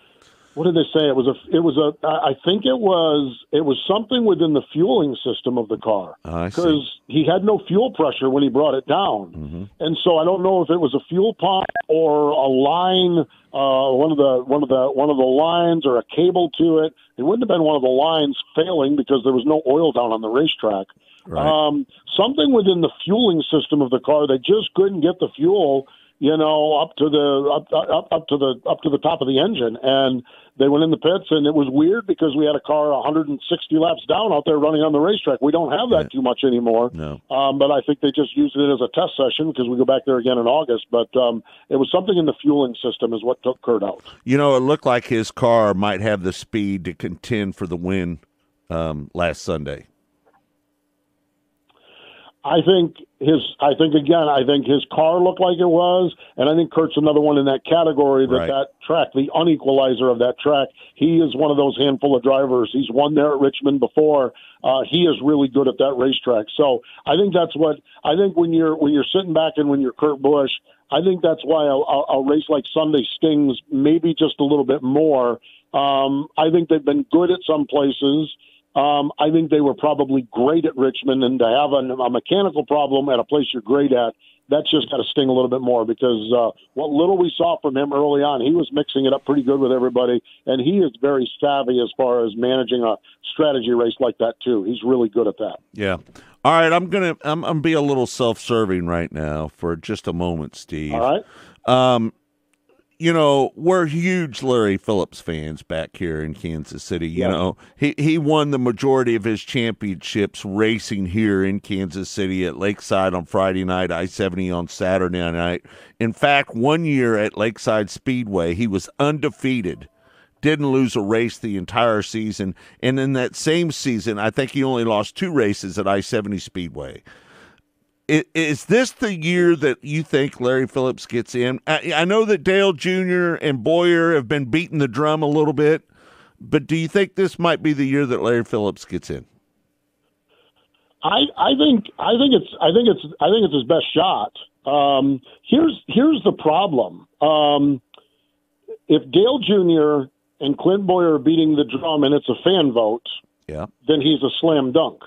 what did they say? It was a, it was a, I think it was, it was something within the fueling system of the car because he had no fuel pressure when he brought it down. Mm-hmm. And so I don't know if it was a fuel pump or a line, uh, one of the, one of the, one of the lines or a cable to it. It wouldn't have been one of the lines failing because there was no oil down on the racetrack. Right. Um, something within the fueling system of the car, they just couldn't get the fuel, you know, up to the up, up up to the up to the top of the engine, and they went in the pits, and it was weird because we had a car one hundred sixty laps down out there running on the racetrack. We don't have that yeah. too much anymore. No, um, but I think they just used it as a test session because we go back there again in August. But um, it was something in the fueling system is what took Kurt out. You know, it looked like his car might have the speed to contend for the win um, last Sunday. I think his, I think again, I think his car looked like it was, and I think Kurt's another one in that category that Right. that track, the unequalizer of that track, he is one of those handful of drivers. He's won there at Richmond before. Uh, he is really good at that racetrack. So I think that's what, I think when you're, when you're sitting back and when you're Kurt Busch, I think that's why a, a, a race like Sunday stings maybe just a little bit more. Um, I think they've been good at some places. Um, I think they were probably great at Richmond, and to have a, a mechanical problem at a place you're great at, that's just got to sting a little bit more because uh, what little we saw from him early on, he was mixing it up pretty good with everybody, and he is very savvy as far as managing a strategy race like that too. He's really good at that. Yeah. All right, I'm gonna I'm, I'm gonna be a little self-serving right now for just a moment, Steve. All right. Um, you know, we're huge Larry Phillips fans back here in Kansas City. You Yeah. know, he, he won the majority of his championships racing here in Kansas City at Lakeside on Friday night, I seventy on Saturday night. In fact, one year at Lakeside Speedway, he was undefeated, didn't lose a race the entire season. And in that same season, I think he only lost two races at I seventy Speedway. Is this the year that you think Larry Phillips gets in? I know that Dale Junior and Boyer have been beating the drum a little bit, but do you think this might be the year that Larry Phillips gets in? I, I think I think it's I think it's I think it's his best shot. Um, here's here's the problem. Um, if Dale Junior and Clint Boyer are beating the drum and it's a fan vote, yeah, then he's a slam dunk.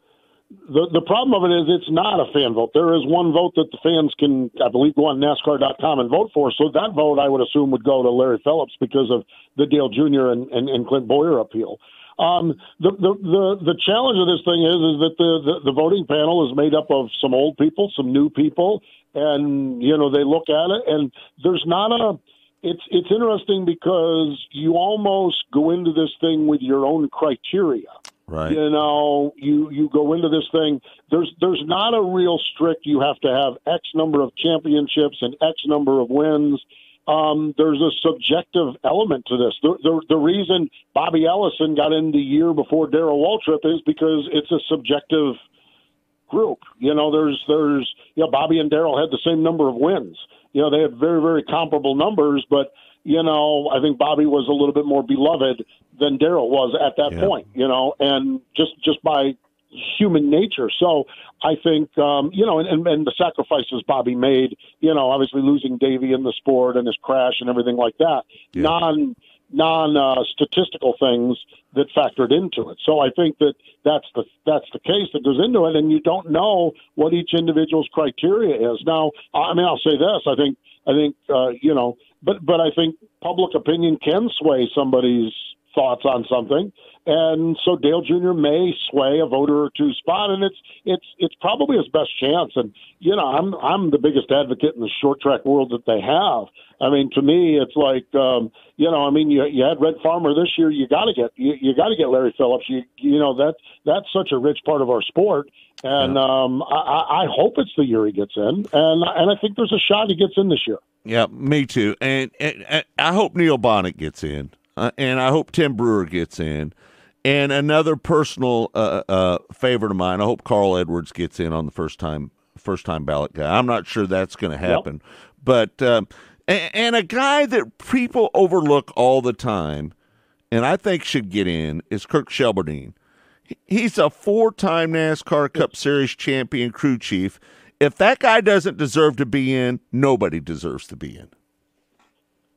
The the problem of it is it's not a fan vote. There is one vote that the fans can, I believe, go on NASCAR dot com and vote for. So that vote, I would assume, would go to Larry Phillips because of the Dale Junior and, and, and Clint Boyer appeal. Um, the, the, the, the challenge of this thing is, is that the, the, the voting panel is made up of some old people, some new people, and, you know, they look at it, and there's not a – it's it's interesting because you almost go into this thing with your own criteria. Right. You know, you, you go into this thing, there's there's not a real strict, you have to have X number of championships and X number of wins. Um, there's a subjective element to this. The, the, the reason Bobby Ellison got in the year before Darrell Waltrip is because it's a subjective group. You know, there's, there's, you know, Bobby and Darrell had the same number of wins. You know, they had very, very comparable numbers, but you know, I think Bobby was a little bit more beloved than Darrell was at that yeah. point, you know, and just, just by human nature. So I think, um, you know, and, and the sacrifices Bobby made, you know, obviously losing Davey in the sport and his crash and everything like that, yeah. non, non uh, statistical things that factored into it. So I think that that's the, that's the case that goes into it. And you don't know what each individual's criteria is. Now, I mean, I'll say this, I think, I think, uh, you know, But but I think public opinion can sway somebody's thoughts on something, and so Dale Junior may sway a voter or two spot, and it's it's it's probably his best chance. And you know, I'm I'm the biggest advocate in the short track world that they have. I mean, to me, it's like um, you know, I mean, you you had Red Farmer this year. You got to get you, you got to get Larry Phillips. You you know that that's such a rich part of our sport. And yeah. um, I, I hope it's the year he gets in, and and I think there's a shot he gets in this year. Yeah, me too. And, and, and I hope Neil Bonnet gets in, uh, and I hope Tim Brewer gets in. And another personal uh, uh, favorite of mine, I hope Carl Edwards gets in on the first time first time ballot guy. I'm not sure that's going to happen, yep. but um, and, and a guy that people overlook all the time, and I think should get in, is Kirk Shelberdine. He's a four-time NASCAR Cup Series champion crew chief. If that guy doesn't deserve to be in, nobody deserves to be in.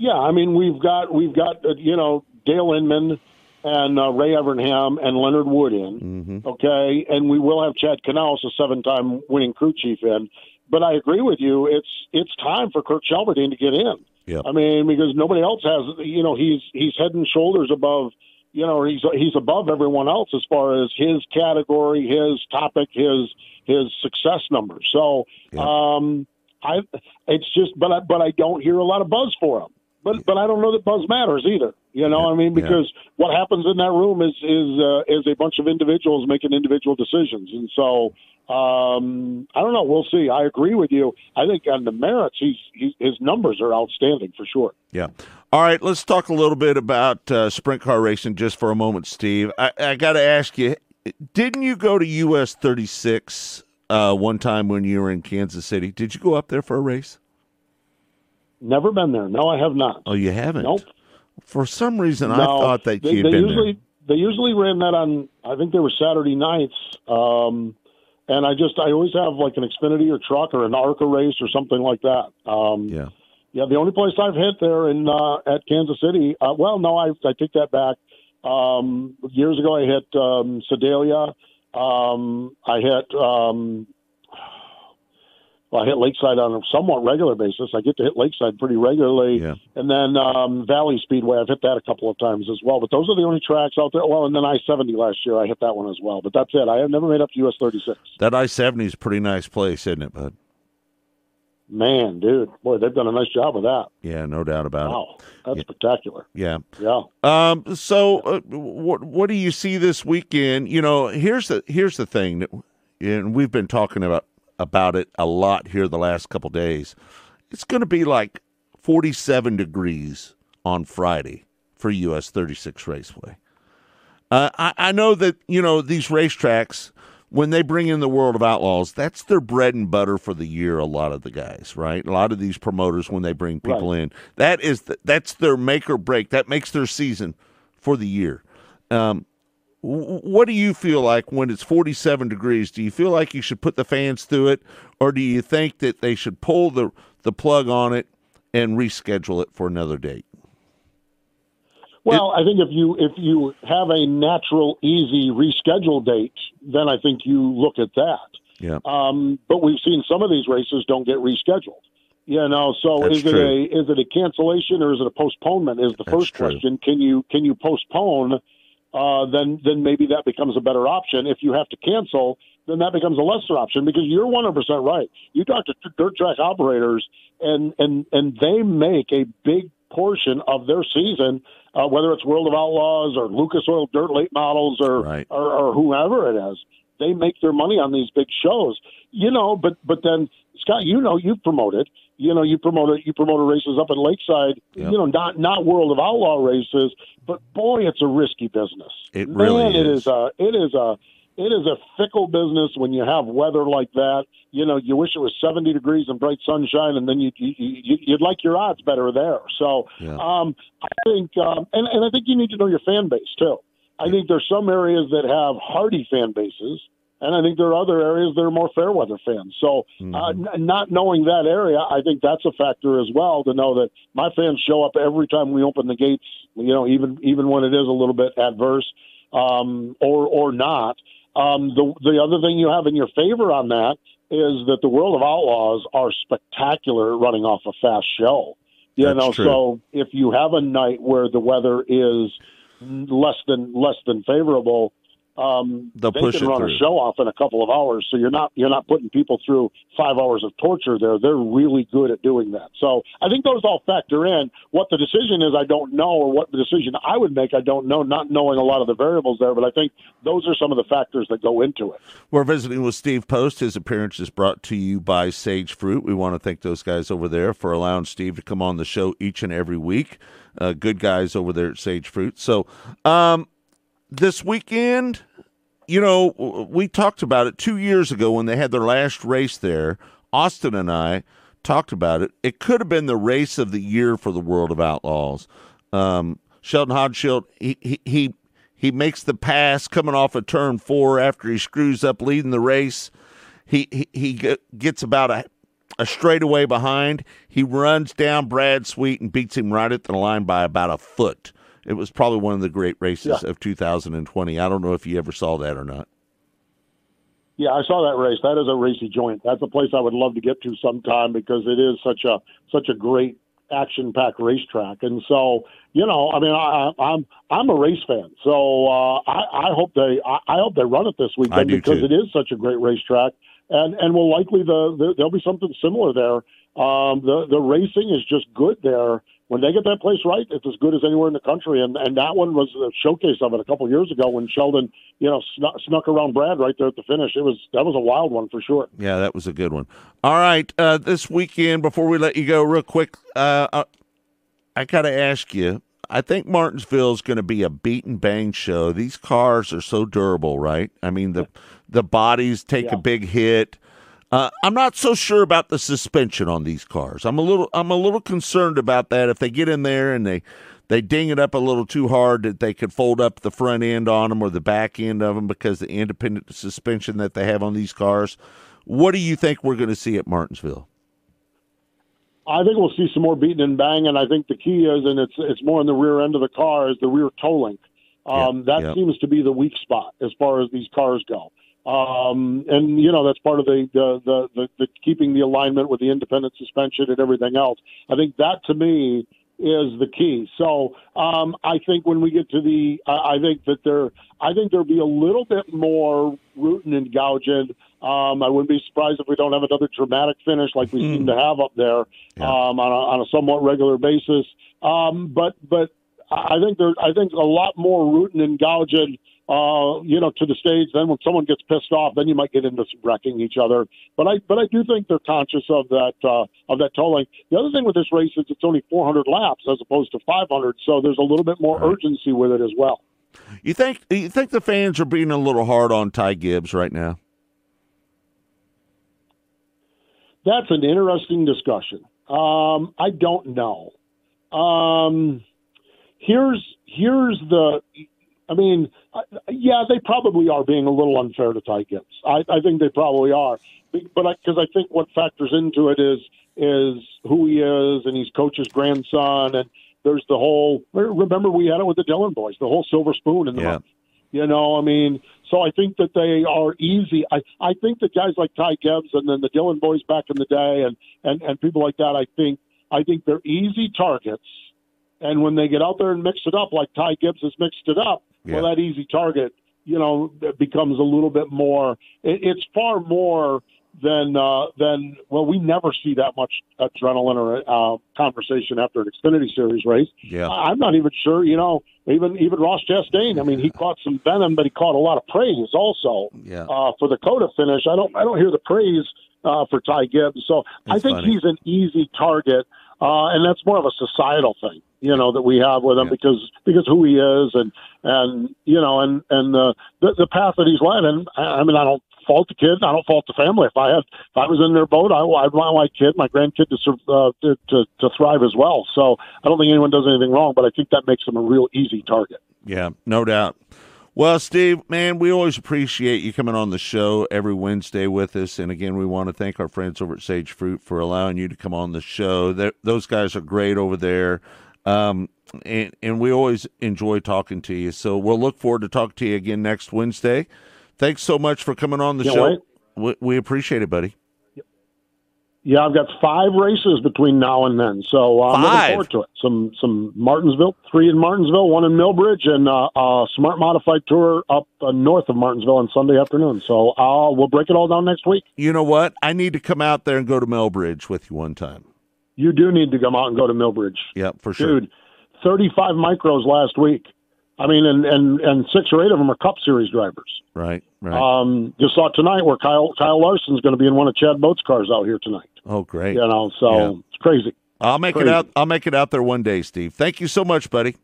Yeah, I mean we've got we've got uh, you know Dale Inman and uh, Ray Evernham and Leonard Wood in, Mm-hmm. okay, and we will have Chad Knaus, a seven-time winning crew chief, in. But I agree with you. It's it's time for Kurt Shelverdine to get in. Yep. I mean, because nobody else has. You know, he's he's head and shoulders above. You know, he's he's above everyone else as far as his category, his topic, his his success numbers. So, Yep. um, I it's just, but I, but I don't hear a lot of buzz for him. But but I don't know that buzz matters either. You know, I mean, because what happens in that room is is uh, is a bunch of individuals making individual decisions, and so um, I don't know. We'll see. I agree with you. I think on the merits, he's, he's his numbers are outstanding for sure. Yeah. All right, let's talk a little bit about uh, sprint car racing just for a moment, Steve. I, I got to ask you, didn't you go to U S thirty-six uh, one time when you were in Kansas City? Did you go up there for a race? Never been there. No, I have not. Oh, you haven't? Nope. For some reason, I No, thought that they, you'd they been usually they usually ran that on. I think they were Saturday nights. Um, and I just I always have like an Xfinity or truck or an ARCA race or something like that. Um, there. Yeah. Yeah, the only place I've hit there in uh, at Kansas City. Uh, well, no, I I take that back. Um, years ago, I hit um, Sedalia. Um, I hit. Um, well, I hit Lakeside on a somewhat regular basis. I get to hit Lakeside pretty regularly, Yeah. and then um, Valley Speedway. I've hit that a couple of times as well. But those are the only tracks out there. Well, and then I seventy last year. I hit that one as well. But that's it. I have never made up to U S thirty-six. That I seventy is a pretty nice place, isn't it, bud? Man, dude, boy, they've done a nice job with that. Yeah, no doubt about Wow, it. that's Yeah. spectacular. Yeah. Yeah. Um. So, uh, what what do you see this weekend? You know, here's the here's the thing that, and we've been talking about about it a lot here the last couple days. It's going to be like forty-seven degrees on Friday for U S thirty-six Raceway. Uh, I I know that you know these racetracks, when they bring in the World of Outlaws, that's their bread and butter for the year. A lot of the guys, right? A lot of these promoters, when they bring people Right. in, that is the, that's their make or break. That makes their season for the year. Um, w- what do you feel like when it's forty-seven degrees? Do you feel like you should put the fans through it, or do you think that they should pull the the plug on it and reschedule it for another date? Well, I think if you if you have a natural, easy reschedule date, then I think you look at that. Yeah. Um, but we've seen some of these races don't get rescheduled. You know, so That's is it true. a is it a cancellation or is it a postponement? Is the That's first true. question. Can you can you postpone? Uh, then then maybe that becomes a better option. If you have to cancel, then that becomes a lesser option because you're one hundred percent right. You talk to dirt track operators, and and and they make a big portion of their season, uh, whether it's World of Outlaws or Lucas Oil Dirt Late Models or, Right. or or whoever it is. They make their money on these big shows, you know. But but then Scott, you know, you've promoted, you know, you promoted you promoted races up at Lakeside, Yep. you know, not not World of Outlaw races, but boy, it's a risky business. It Man, really it is. is a it is a it is a fickle business when you have weather like that. You know, you wish it was seventy degrees and bright sunshine, and then you, you, you you'd like your odds better there. So, Yeah. um, I think, um, and and I think you need to know your fan base too. I think there's some areas that have hardy fan bases, and I think there are other areas that are more fair weather fans. So, uh, n- not knowing that area, I think that's a factor as well. To know that my fans show up every time we open the gates. You know, even even when it is a little bit adverse, um, or or not. Um, the the other thing you have in your favor on that is that the World of Outlaws are spectacular at running off a fast show. You That's know, true. so if you have a night where the weather is less than less than favorable, um, They'll they push can it run through. a show off in a couple of hours. So you're not you're not putting people through five hours of torture there. They're really good at doing that. So I think those all factor in. What the decision is, I don't know, or what the decision I would make, I don't know. Not knowing a lot of the variables there, but I think those are some of the factors that go into it. We're visiting with Steve Post. His appearance is brought to you by Sage Fruit. We want to thank those guys over there for allowing Steve to come on the show each and every week. Uh, good guys over there at Sage Fruit. So um, this weekend, you know, we talked about it two years ago when they had their last race there. Austin and I talked about it. It could have been the race of the year for the World of Outlaws. Um, Sheldon Hodshield, he, he he he makes the pass coming off of turn four after he screws up leading the race. He he, he gets about a a straightaway behind. He runs down Brad Sweet and beats him right at the line by about a foot. It was probably one of the great races yeah. of two thousand twenty. I don't know if you ever saw that or not. Yeah, I saw that race. That is a racy joint. That's a place I would love to get to sometime because it is such a such a great action-packed racetrack. And so, you know, I mean, I, I'm I'm a race fan, so uh, I, I hope they I, I hope they run it this weekend I do because too. it is such a great racetrack, and and will likely the, the there'll be something similar there. Um, the the racing is just good there. When they get that place right, it's as good as anywhere in the country. And and that one was a showcase of it a couple of years ago when Sheldon, you know, snuck, snuck around Brad right there at the finish. It was that was a wild one for sure. Yeah, that was a good one. All right, uh, this weekend, before we let you go, real quick, uh, I, I got to ask you. I think Martinsville is going to be a beat and bang show. These cars are so durable, right? I mean, the the bodies take Yeah. a big hit. Uh, I'm not so sure about the suspension on these cars. I'm a little, I'm a little concerned about that. If they get in there and they, they ding it up a little too hard, that they could fold up the front end on them or the back end of them because the independent suspension that they have on these cars. What do you think we're going to see at Martinsville? I think we'll see some more beating and bang, and I think the key is, and it's it's more in the rear end of the car, is the rear tolling. Um, Yeah, that yeah. seems to be the weak spot as far as these cars go. Um, and you know that's part of the the, the the the keeping the alignment with the independent suspension and everything else. I think that to me is the key. So um, I think when we get to the, I I think that there, I think there'll be a little bit more rooting and gouging. Um, I wouldn't be surprised if we don't have another dramatic finish like we Mm. seem to have up there Yeah. um, on, a, on a somewhat regular basis. Um, but but I think there, I think a lot more rooting and gouging. Uh, you know, to the stage. Then when someone gets pissed off, then you might get into some wrecking each other. But I, but I do think they're conscious of that uh, of that tolling. The other thing with this race is it's only four hundred laps as opposed to five hundred, so there's a little bit more Right. urgency with it as well. You think, you think the fans are being a little hard on Ty Gibbs right now? That's an interesting discussion. Um, I don't know. Um, here's here's the. I mean, yeah, they probably are being a little unfair to Ty Gibbs. I, I think they probably are, but because I, I think what factors into it is is who he is, and he's coach's grandson, and there's the whole. Remember, we had it with the Dillon boys, the whole silver spoon in the Yeah. month. You know, I mean, so I think that they are easy. I, I think that guys like Ty Gibbs and then the Dillon boys back in the day, and, and, and people like that, I think I think they're easy targets. And when they get out there and mix it up, like Ty Gibbs has mixed it up, Yeah. well, that easy target, you know, becomes a little bit more. It, it's far more than uh, than. Well, we never see that much adrenaline or uh, conversation after an Xfinity Series race. Yeah. I, I'm not even sure. You know, even even Ross Chastain. I mean, he caught some venom, but he caught a lot of praise also Yeah. uh, for the Coda finish. I don't I don't hear the praise uh, for Ty Gibbs. So I That's think funny. he's an easy target. Uh, and that's more of a societal thing, you know, that we have with him Yeah. because because who he is and and you know and and the the, the path that he's led. And I, I mean, I don't fault the kid. I don't fault the family. If I had if I was in their boat, I, I'd want my kid, my grandkid to, sur- uh, to to to thrive as well. So I don't think anyone does anything wrong, but I think that makes him a real easy target. Yeah, no doubt. Well, Steve, man, we always appreciate you coming on the show every Wednesday with us. And again, we want to thank our friends over at Sage Fruit for allowing you to come on the show. They're, those guys are great over there. Um, and, and we always enjoy talking to you. So we'll look forward to talking to you again next Wednesday. Thanks so much for coming on the Can't show. wait. We, we appreciate it, buddy. Yeah, I've got five races between now and then, so uh, I'm looking Five? forward to it. Some some Martinsville, three in Martinsville, one in Millbridge, and uh, a smart modified tour up uh, north of Martinsville on Sunday afternoon. So uh, we'll break it all down next week. You know what? I need to come out there and go to Melbridge with you one time. You do need to come out and go to Millbridge. Yeah, for sure. Dude, thirty-five micros last week. I mean, and, and, and six or eight of them are Cup Series drivers. Right, right. Um, just saw tonight where Kyle Kyle Larson's going to be in one of Chad Boat's cars out here tonight. oh, great. You know, so Yeah. it's crazy. I'll make Crazy. it out. I'll make it out there one day, Steve. Thank you so much, buddy.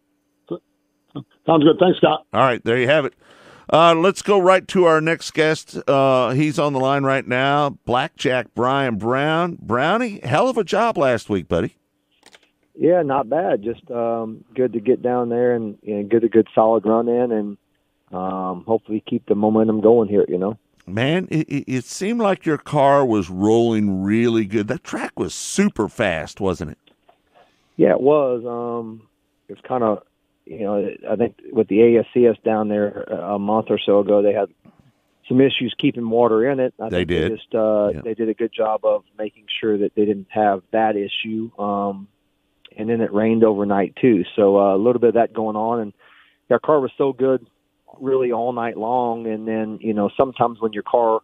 Sounds good. Thanks, Scott. All right, there you have it. Uh, let's go right to our next guest. Uh, he's on the line right now. Blackjack Brian Brown. Brownie, hell of a job last week, buddy. Yeah, not bad. Just um, good to get down there and, and get a good solid run in, and um, hopefully keep the momentum going here. You know. Man, it, it, it seemed like your car was rolling really good. That track was super fast, wasn't it? Yeah, it was. Um, it was kind of, you know, I think with the A S C S down there a month or so ago, they had some issues keeping water in it. I they think did. They, just, uh, yeah. they did a good job of making sure that they didn't have that issue. Um, and then it rained overnight too, so uh, a little bit of that going on. And our car was so good really all night long. And then, you know, sometimes when your car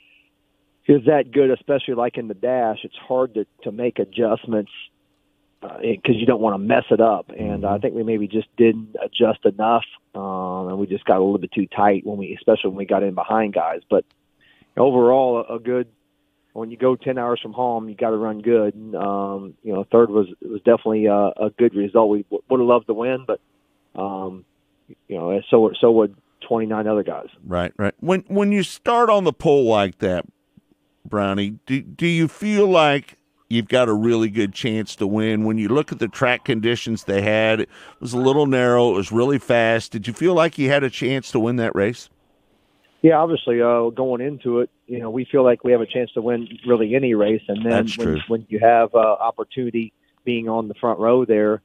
is that good, especially like in the dash, it's hard to, to make adjustments because uh, you don't want to mess it up. And I think we maybe just didn't adjust enough, um, and we just got a little bit too tight when we, especially when we got in behind guys. But overall, a, a good. When you go ten hours from home, you got to run good. Um, you know, third was was definitely a, a good result. We would have loved to win, but um, you know, so so would twenty-nine other guys. Right, right. When when you start on the pole like that, Brownie, do do you feel like you've got a really good chance to win? When you look at the track conditions they had, it was a little narrow, it was really fast. Did you feel like you had a chance to win that race? Yeah, obviously, uh, going into it, you know, we feel like we have a chance to win really any race. And then That's when, true. when you have uh, opportunity being on the front row there,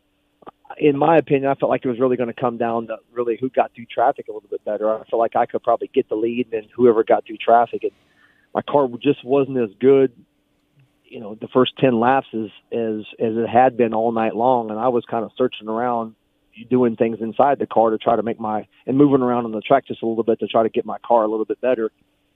in my opinion, I felt like it was really going to come down to really who got through traffic a little bit better. I felt like I could probably get the lead, and whoever got through traffic. And my car just wasn't as good, you know, the first ten laps as, as, as it had been all night long. And I was kind of searching around, doing things inside the car to try to make my, and moving around on the track just a little bit to try to get my car a little bit better,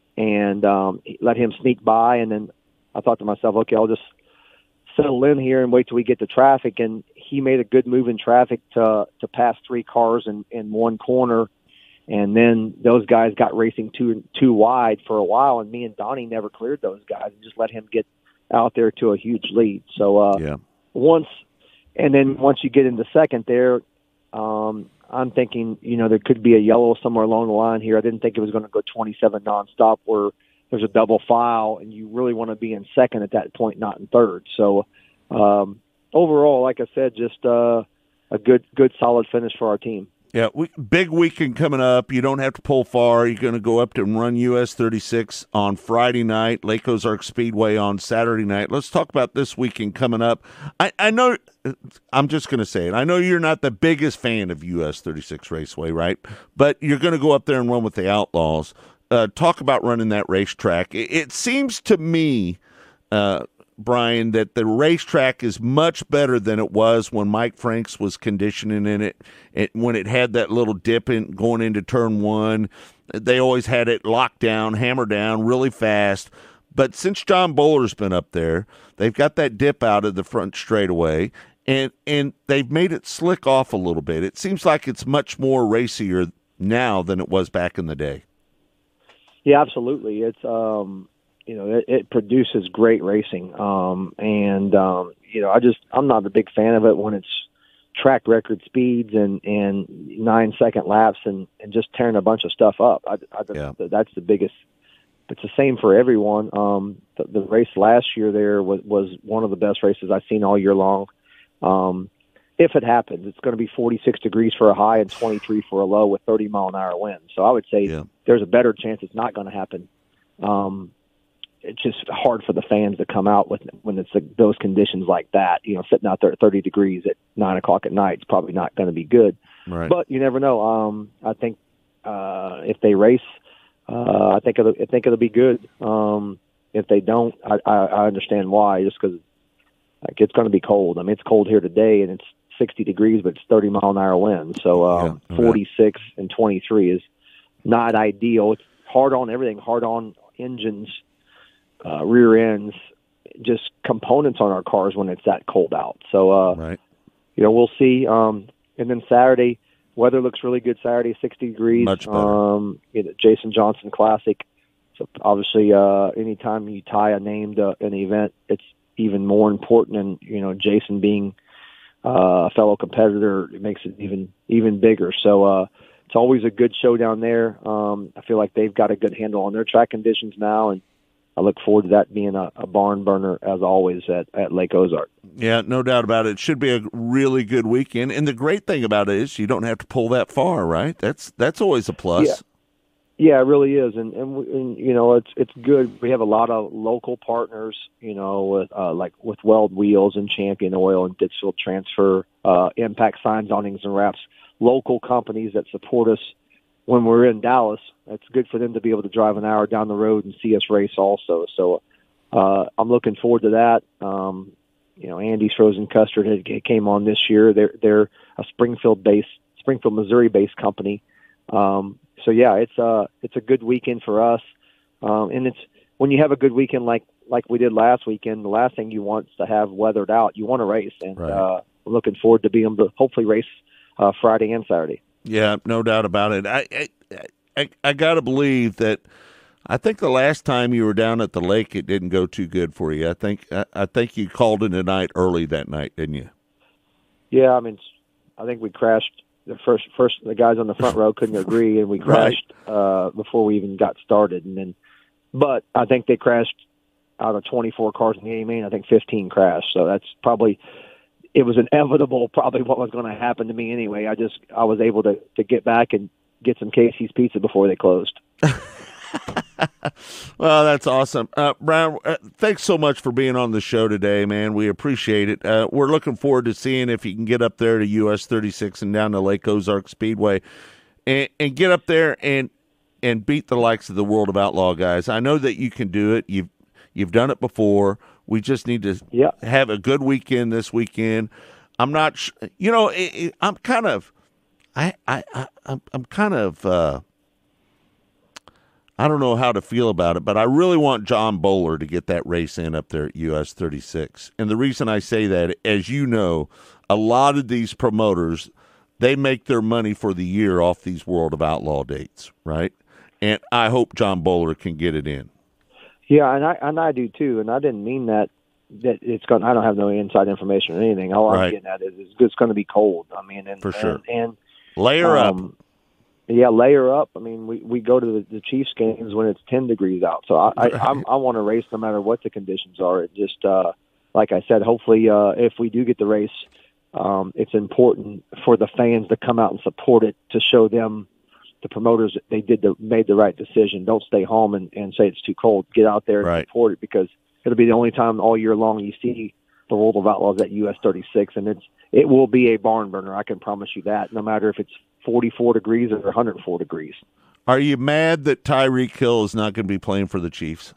and um, let him sneak by. And then I thought to myself, okay, I'll just settle in here and wait till we get to traffic. And he made a good move in traffic to to pass three cars in, in one corner. And then those guys got racing too too wide for a while, and me and Donnie never cleared those guys and just let him get out there to a huge lead. So uh, yeah. once, and then once you get into second there, Um, I'm thinking, you know, there could be a yellow somewhere along the line here. I didn't think it was going to go twenty-seven nonstop where there's a double file, and you really want to be in second at that point, not in third. So um, overall, like I said, just uh, a good, good, solid finish for our team. Yeah, we, big weekend coming up. You don't have to pull far. You're going to go up to run U S thirty-six on Friday night, Lake Ozark Speedway on Saturday night. Let's talk about this weekend coming up. I, I know, I'm just going to say it. I know you're not the biggest fan of U S thirty-six Raceway, right? But you're going to go up there and run with the Outlaws. Uh, talk about running that racetrack. It, it seems to me, uh, Brian, that the racetrack is much better than it was when Mike Franks was conditioning in it. It when it had that little dip in going into turn one. They always had it locked down, hammered down really fast. But since John Bowler's been up there, they've got that dip out of the front straightaway, and and they've made it slick off a little bit. It seems like it's much more racier now than it was back in the day. Yeah, absolutely. It's um you know, it, it produces great racing. Um, and, um, you know, I just, I'm not a big fan of it when it's track record speeds and, and nine second laps and, and just tearing a bunch of stuff up. I, I, yeah. That's the biggest, it's the same for everyone. Um, the, the race last year there was, was one of the best races I've seen all year long. Um, if it happens, it's going to be forty-six degrees for a high and twenty-three for a low with thirty mile an hour winds. So I would say yeah. there's a better chance it's not going to happen. Um, it's just hard for the fans to come out with when it's like those conditions like that. You know, sitting out there at thirty degrees at nine o'clock at night is probably not going to be good. Right. But you never know. Um, I think uh, if they race, uh, I think it'll, I think it'll be good. Um, if they don't, I, I, I understand why. Just because like it's going to be cold. I mean, it's cold here today, and it's sixty degrees, but it's thirty mile an hour wind. So um, yeah, forty-six and twenty-three is not ideal. It's hard on everything. Hard on engines. Uh, rear ends, just components on our cars when it's that cold out. So, uh, right. you know, we'll see. Um, and then Saturday, weather looks really good Saturday, sixty degrees. Much better. Um, you know, Jason Johnson Classic. So obviously, uh, anytime you tie a name to an event, it's even more important. And, you know, Jason being uh, a fellow competitor, it makes it even, even bigger. So, uh, it's always a good show down there. Um, I feel like they've got a good handle on their track conditions now, and I look forward to that being a, a barn burner, as always, at, at Lake Ozark. Yeah, no doubt about it. It should be a really good weekend. And the great thing about it is you don't have to pull that far, right? That's that's always a plus. Yeah, Yeah, it really is, and and, we, and you know it's it's good. We have a lot of local partners, you know, with uh, like with Weld Wheels and Champion Oil and Ditchfield Transfer, uh, Impact Signs, Awnings and Wraps, local companies that support us when we're in Dallas. It's good for them to be able to drive an hour down the road and see us race also. So uh, I'm looking forward to that. Um, you know, Andy's Frozen Custard had, came on this year. They're they're a Springfield-based, Springfield, Missouri-based company. Um, So yeah, it's a it's a good weekend for us, um, and it's when you have a good weekend like like we did last weekend. The last thing you want is to have weathered out. You want to race, and right. uh, I'm looking forward to being able to hopefully race uh, Friday and Saturday. Yeah, no doubt about it. I I I, I got to believe that. I think the last time you were down at the lake, it didn't go too good for you. I think I, I think you called in a night early that night, didn't you? Yeah, I mean, I think we crashed. The first, first, the guys on the front row couldn't agree, and we crashed right. uh, before we even got started. And then, but I think they crashed out of twenty-four cars in the A main. I think fifteen crashed. So that's probably it was inevitable. Probably what was going to happen to me anyway. I just I was able to to get back and get some Casey's Pizza before they closed. Well, that's awesome. Uh, Brian, uh, thanks so much for being on the show today, man. We appreciate it. Uh, we're looking forward to seeing if you can get up there to U S thirty-six and down to Lake Ozark Speedway and, and get up there and and beat the likes of the World of Outlaw guys. I know that you can do it. You've you've done it before. We just need to yeah. have a good weekend this weekend. I'm not, sh- you know, it, it, I'm kind of, I, I, I I'm, I'm kind of, uh, I don't know how to feel about it, but I really want John Bowler to get that race in up there at U S thirty-six. And the reason I say that, as you know, a lot of these promoters, they make their money for the year off these World of Outlaw dates, right? And I hope John Bowler can get it in. Yeah, and I and I do too. And I didn't mean that that it's going. I don't have no inside information or anything. All right. I'm getting at is it's, it's going to be cold. I mean, and for sure. And, and layer um, up. Yeah, layer up. I mean, we, we go to the, the Chiefs games when it's ten degrees out. So I I, I'm, I want to race no matter what the conditions are. It just uh, like I said, hopefully uh, if we do get the race, um, it's important for the fans to come out and support it to show them, the promoters, that they did the made the right decision. Don't stay home and, and say it's too cold. Get out there and right. support it, because it'll be the only time all year long you see the World of Outlaws at U S thirty-six, and it's it will be a barn burner. I can promise you that. No matter if it's forty-four degrees or one hundred four degrees. Are you mad that Tyreek Hill is not going to be playing for the Chiefs?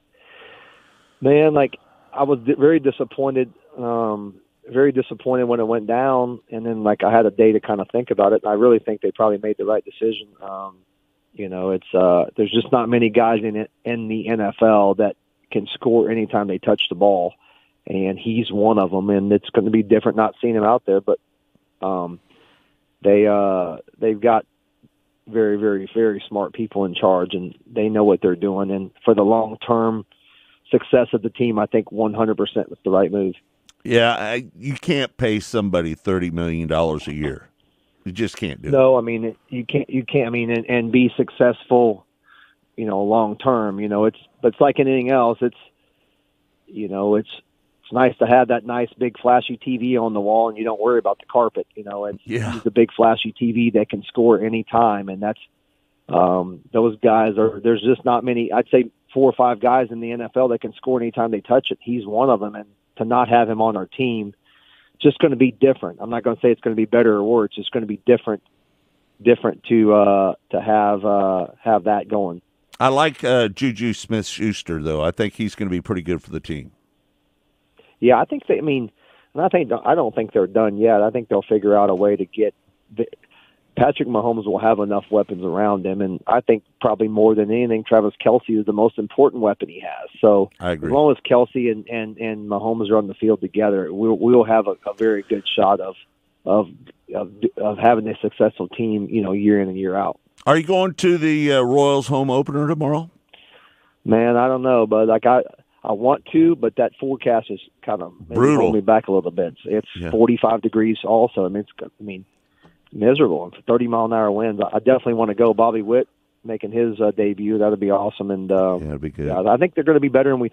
Man, like I was di- very disappointed. Um, very disappointed when it went down, and then like I had a day to kind of think about it. And I really think they probably made the right decision. Um, you know, it's uh, there's just not many guys in it, in the N F L that can score anytime they touch the ball, and he's one of them. And it's going to be different not seeing him out there, but um, they uh, they've got very, very, very smart people in charge, and they know what they're doing. And for the long term success of the team, I think one hundred percent was the right move. Yeah, I, you can't pay somebody thirty million dollars a year. You just can't do no, it. I mean, you can't, you can't, I mean, and, and be successful, you know, long term, you know, it's, but it's like anything else. It's, you know, it's, it's nice to have that nice big flashy T V on the wall, and you don't worry about the carpet, you know, it's, yeah. it's a big flashy T V that can score any time. And that's, um, those guys are, there's just not many, I'd say four or five guys in the N F L that can score anytime they touch it. He's one of them. And to not have him on our team, just going to be different. I'm not going to say it's going to be better or worse. It's going to be different, different to uh, to have uh, have that going. I like uh, Juju Smith-Schuster, though. I think he's going to be pretty good for the team. Yeah, I think they. I mean, and I think I don't think they're done yet. I think they'll figure out a way to get. The, Patrick Mahomes will have enough weapons around him, and I think probably more than anything, Travis Kelce is the most important weapon he has. So I agree. As long as Kelce and, and, and Mahomes are on the field together, we'll we'll have a, a very good shot of, of of of having a successful team, you know, year in and year out. Are you going to the uh, Royals home opener tomorrow? Man, I don't know, but like I. I want to, but that forecast is kind of brutal. Holding me back a little bit. It's yeah. forty-five degrees also. I mean, it's, I mean, miserable. And thirty mile an hour winds. I definitely want to go. Bobby Witt making his uh, debut. That'd be awesome. And uh, yeah, that'd be good. Yeah, I think they're going to be better than we think.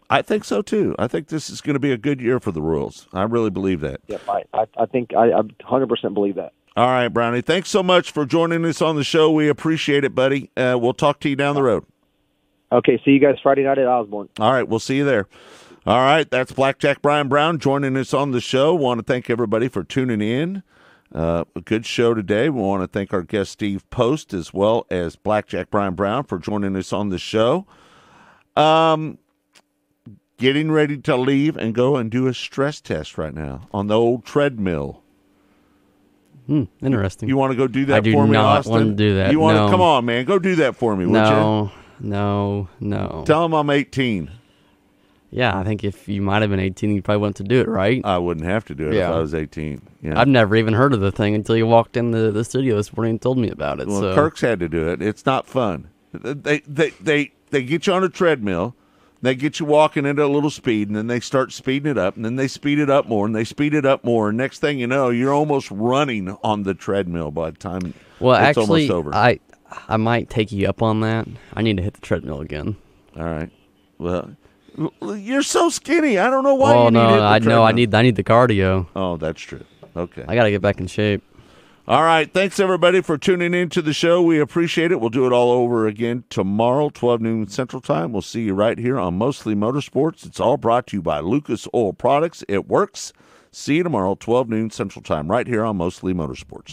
I think so too. I think this is going to be a good year for the Royals. I really believe that. Yep, I, I, I think I, I one hundred percent believe that. All right, Brownie. Thanks so much for joining us on the show. We appreciate it, buddy. Uh, we'll talk to you down the road. Okay, see you guys Friday night at Osborne. All right, we'll see you there. All right, that's Blackjack Brian Brown joining us on the show. Want to thank everybody for tuning in. Uh, a good show today. We want to thank our guest Steve Post as well as Blackjack Brian Brown for joining us on the show. Um, getting ready to leave and go and do a stress test right now on the old treadmill. Hmm, interesting. You want to go do that I do for me, not Austin? want to do that. You want no. to come on, man? Go do that for me, would no, you? No, no. Tell him I'm eighteen. Yeah, I think if you might have been eighteen, you probably want to do it, right? I wouldn't have to do it yeah. if I was eighteen. Yeah. I've never even heard of the thing until you walked in the, the studio this morning and told me about it. Well, so. Kirk's had to do it. It's not fun. They they they they get you on a treadmill. They get you walking at a little speed, and then they start speeding it up, and then they speed it up more, and they speed it up more. And next thing you know, you're almost running on the treadmill by the time well, it's actually, almost over. I I might take you up on that. I need to hit the treadmill again. All right. Well, you're so skinny. I don't know why oh, you no, need it. I know. I need I need the cardio. Oh, that's true. Okay. I got to get back in shape. All right. Thanks, everybody, for tuning in to the show. We appreciate it. We'll do it all over again tomorrow, twelve noon Central Time. We'll see you right here on Mostly Motorsports. It's all brought to you by Lucas Oil Products. It works. See you tomorrow, twelve noon Central Time, right here on Mostly Motorsports.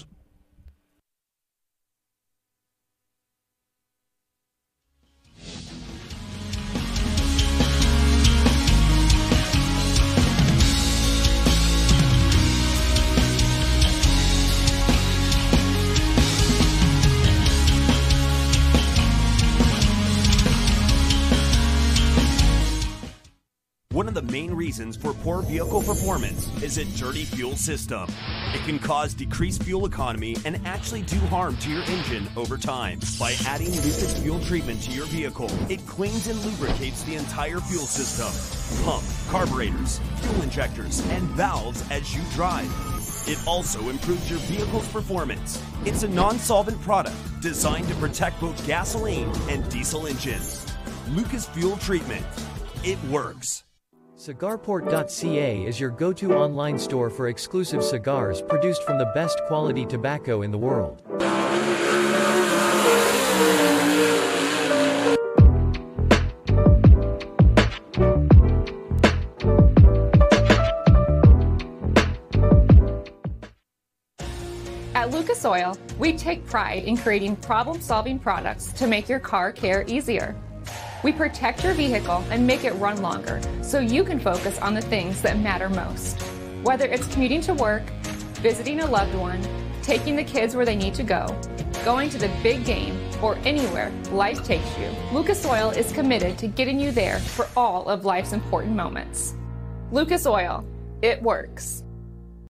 One of the main reasons for poor vehicle performance is a dirty fuel system. It can cause decreased fuel economy and actually do harm to your engine over time. By adding Lucas Fuel Treatment to your vehicle, it cleans and lubricates the entire fuel system. Pump, carburetors, fuel injectors, and valves as you drive. It also improves your vehicle's performance. It's a non-solvent product designed to protect both gasoline and diesel engines. Lucas Fuel Treatment. It works. Cigarport dot c a is your go-to online store for exclusive cigars produced from the best quality tobacco in the world. At Lucas Oil, we take pride in creating problem-solving products to make your car care easier. We protect your vehicle and make it run longer so you can focus on the things that matter most. Whether it's commuting to work, visiting a loved one, taking the kids where they need to go, going to the big game, or anywhere life takes you, Lucas Oil is committed to getting you there for all of life's important moments. Lucas Oil, it works.